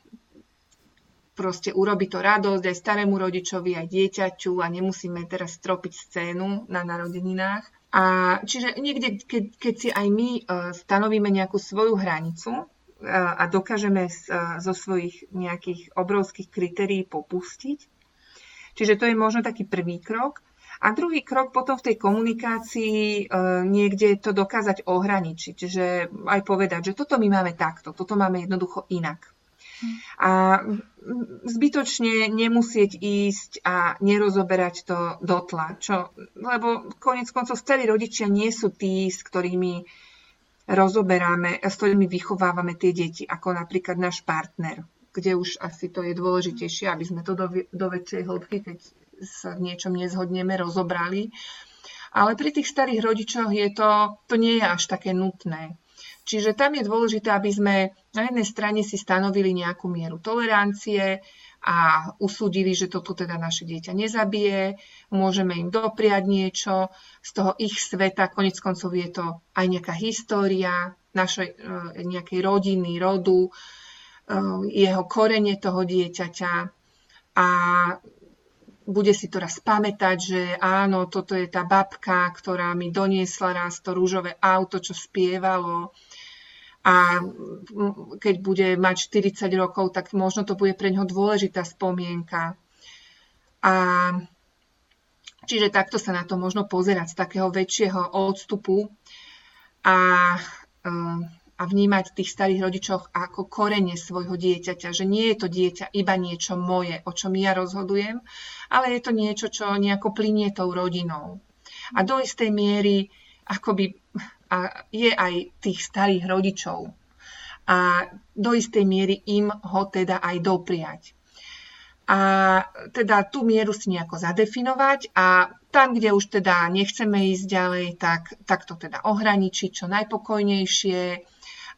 proste urobí to radosť aj starému rodičovi, aj dieťaťu a nemusíme teraz stropiť scénu na narodeninách. A čiže niekde, keď, keď si aj my uh, stanovíme nejakú svoju hranicu uh, a dokážeme z, uh, zo svojich nejakých obrovských kritérií popustiť, čiže to je možno taký prvý krok. A druhý krok potom v tej komunikácii uh, niekde to dokázať ohraničiť, čiže aj povedať, že toto my máme takto, toto máme jednoducho inak. A zbytočne nemusieť ísť a nerozoberať to dotla. Čo, lebo koniec koncov starí rodičia nie sú tí, s ktorými rozoberáme, s ktorými vychovávame tie deti, ako napríklad náš partner, kde už asi to je dôležitejšie, aby sme to do, do väčšej hĺbky, keď sa v niečom nezhodneme, rozobrali. Ale pri tých starých rodičoch je to, to nie je až také nutné. Čiže tam je dôležité, aby sme na jednej strane si stanovili nejakú mieru tolerancie a usúdili, že toto teda naše dieťa nezabije, môžeme im dopriať niečo z toho ich sveta, koniec koncov je to aj nejaká história našej nejakej rodiny, rodu, jeho korene toho dieťaťa a bude si to raz pamätať, že áno, toto je tá babka, ktorá mi doniesla raz to rúžové auto, čo spievalo. A keď bude mať štyridsať rokov, tak možno to bude pre ňoho dôležitá spomienka. A čiže takto sa na to možno pozerať z takého väčšieho odstupu a, a vnímať tých starých rodičov ako korene svojho dieťaťa, že nie je to dieťa iba niečo moje, o čom ja rozhodujem, ale je to niečo, čo nejako plynie tou rodinou. A do istej miery akoby a je aj tých starých rodičov. A do istej miery im ho teda aj dopriať. A teda tú mieru si nejako zadefinovať a tam, kde už teda nechceme ísť ďalej, tak, tak to teda ohraničiť čo najpokojnejšie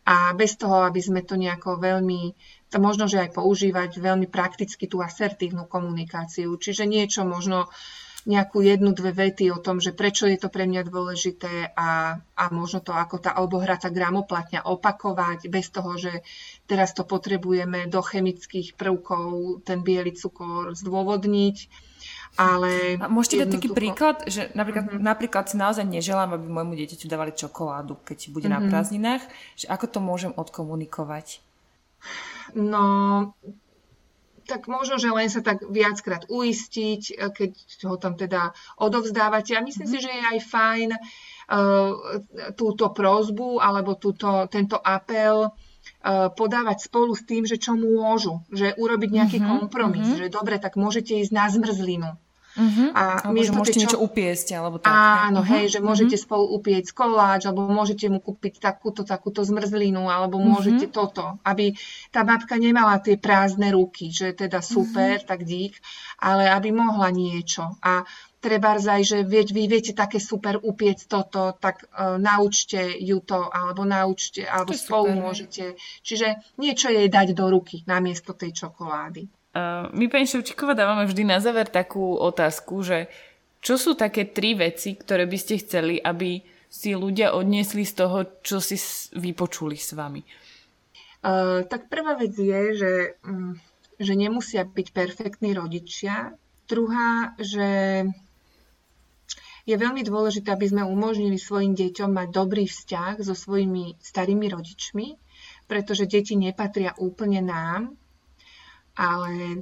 a bez toho, aby sme to nejako veľmi, to možno, že aj používať veľmi prakticky tú asertívnu komunikáciu. Čiže niečo možno nejakú jednu, dve vety o tom, že prečo je to pre mňa dôležité a, a možno to ako tá obohratá gramoplatňa opakovať bez toho, že teraz to potrebujeme do chemických prvkov ten biely cukor zdôvodniť. Ale a môžete dať taký príklad, že napríklad, uh-huh. napríklad si naozaj neželám, aby môjmu dieťaťu dávali čokoládu, keď bude uh-huh. na prázdninách, že ako to môžem odkomunikovať? No, tak možno, že len sa tak viackrát uistiť, keď ho tam teda odovzdávate. A myslím mm-hmm. si, že je aj fajn uh, túto prosbu alebo túto, tento apel uh, podávať spolu s tým, že čo môžu. Že urobiť nejaký mm-hmm. kompromis. Mm-hmm. Že dobre, tak môžete ísť na zmrzlinu. Uh-huh. A alebo že môžete čo... niečo upiecť, alebo tak. Áno, hej, uh-huh. že môžete uh-huh. spolu upiecť koláč, alebo môžete mu kúpiť takúto, takúto zmrzlinu, alebo uh-huh. môžete toto, aby tá babka nemala tie prázdne ruky, že teda super, uh-huh. tak dík, ale aby mohla niečo. A trebárs aj, že vie, vy viete také super upiecť toto, tak uh, naučte ju to, alebo naučte, alebo spolu super, môžete. Čiže niečo jej dať do ruky namiesto tej čokolády. Uh, my, pani Ševčíková, dávame vždy na záver takú otázku, že čo sú také tri veci, ktoré by ste chceli, aby si ľudia odniesli z toho, čo si vypočuli s vami? Uh, tak prvá vec je, že, um, že nemusia byť perfektní rodičia. Druhá, že je veľmi dôležité, aby sme umožnili svojim deťom mať dobrý vzťah so svojimi starými rodičmi, pretože deti nepatria úplne nám, Ale,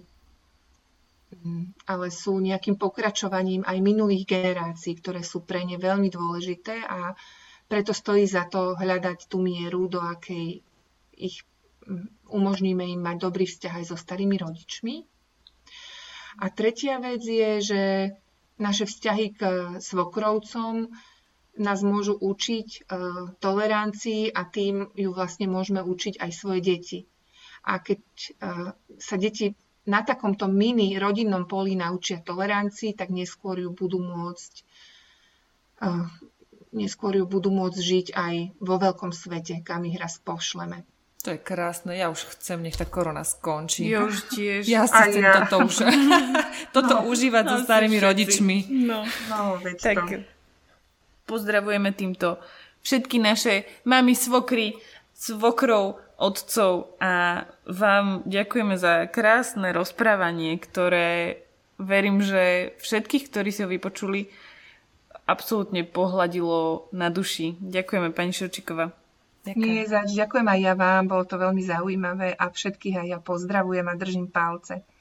ale sú nejakým pokračovaním aj minulých generácií, ktoré sú pre ne veľmi dôležité a preto stojí za to hľadať tú mieru, do akej ich umožníme im mať dobrý vzťah aj so starými rodičmi. A tretia vec je, že naše vzťahy k svokrovcom nás môžu učiť tolerancii a tým ju vlastne môžeme učiť aj svoje deti. A keď uh, sa deti na takomto mini rodinnom poli naučia tolerancii, tak neskôr ju budú môcť uh, neskôr ju budú môcť žiť aj vo veľkom svete, kam ich raz pošleme. To je krásne, ja už chcem, nech tá korona skončí. Ja už tiež. Ja si a chcem ja. toto už toto no, užívať no, so starými všetci. rodičmi. No, no veď tak to. Pozdravujeme týmto všetky naše mamy, svokry, svokrov, otcov a vám ďakujeme za krásne rozprávanie, ktoré verím, že všetkých, ktorí si ho vypočuli, absolútne pohľadilo na duši. Ďakujeme, pani Ševčíková. Nie zač, ďakujem aj ja vám, bolo to veľmi zaujímavé a všetkých aj ja pozdravujem a držím palce.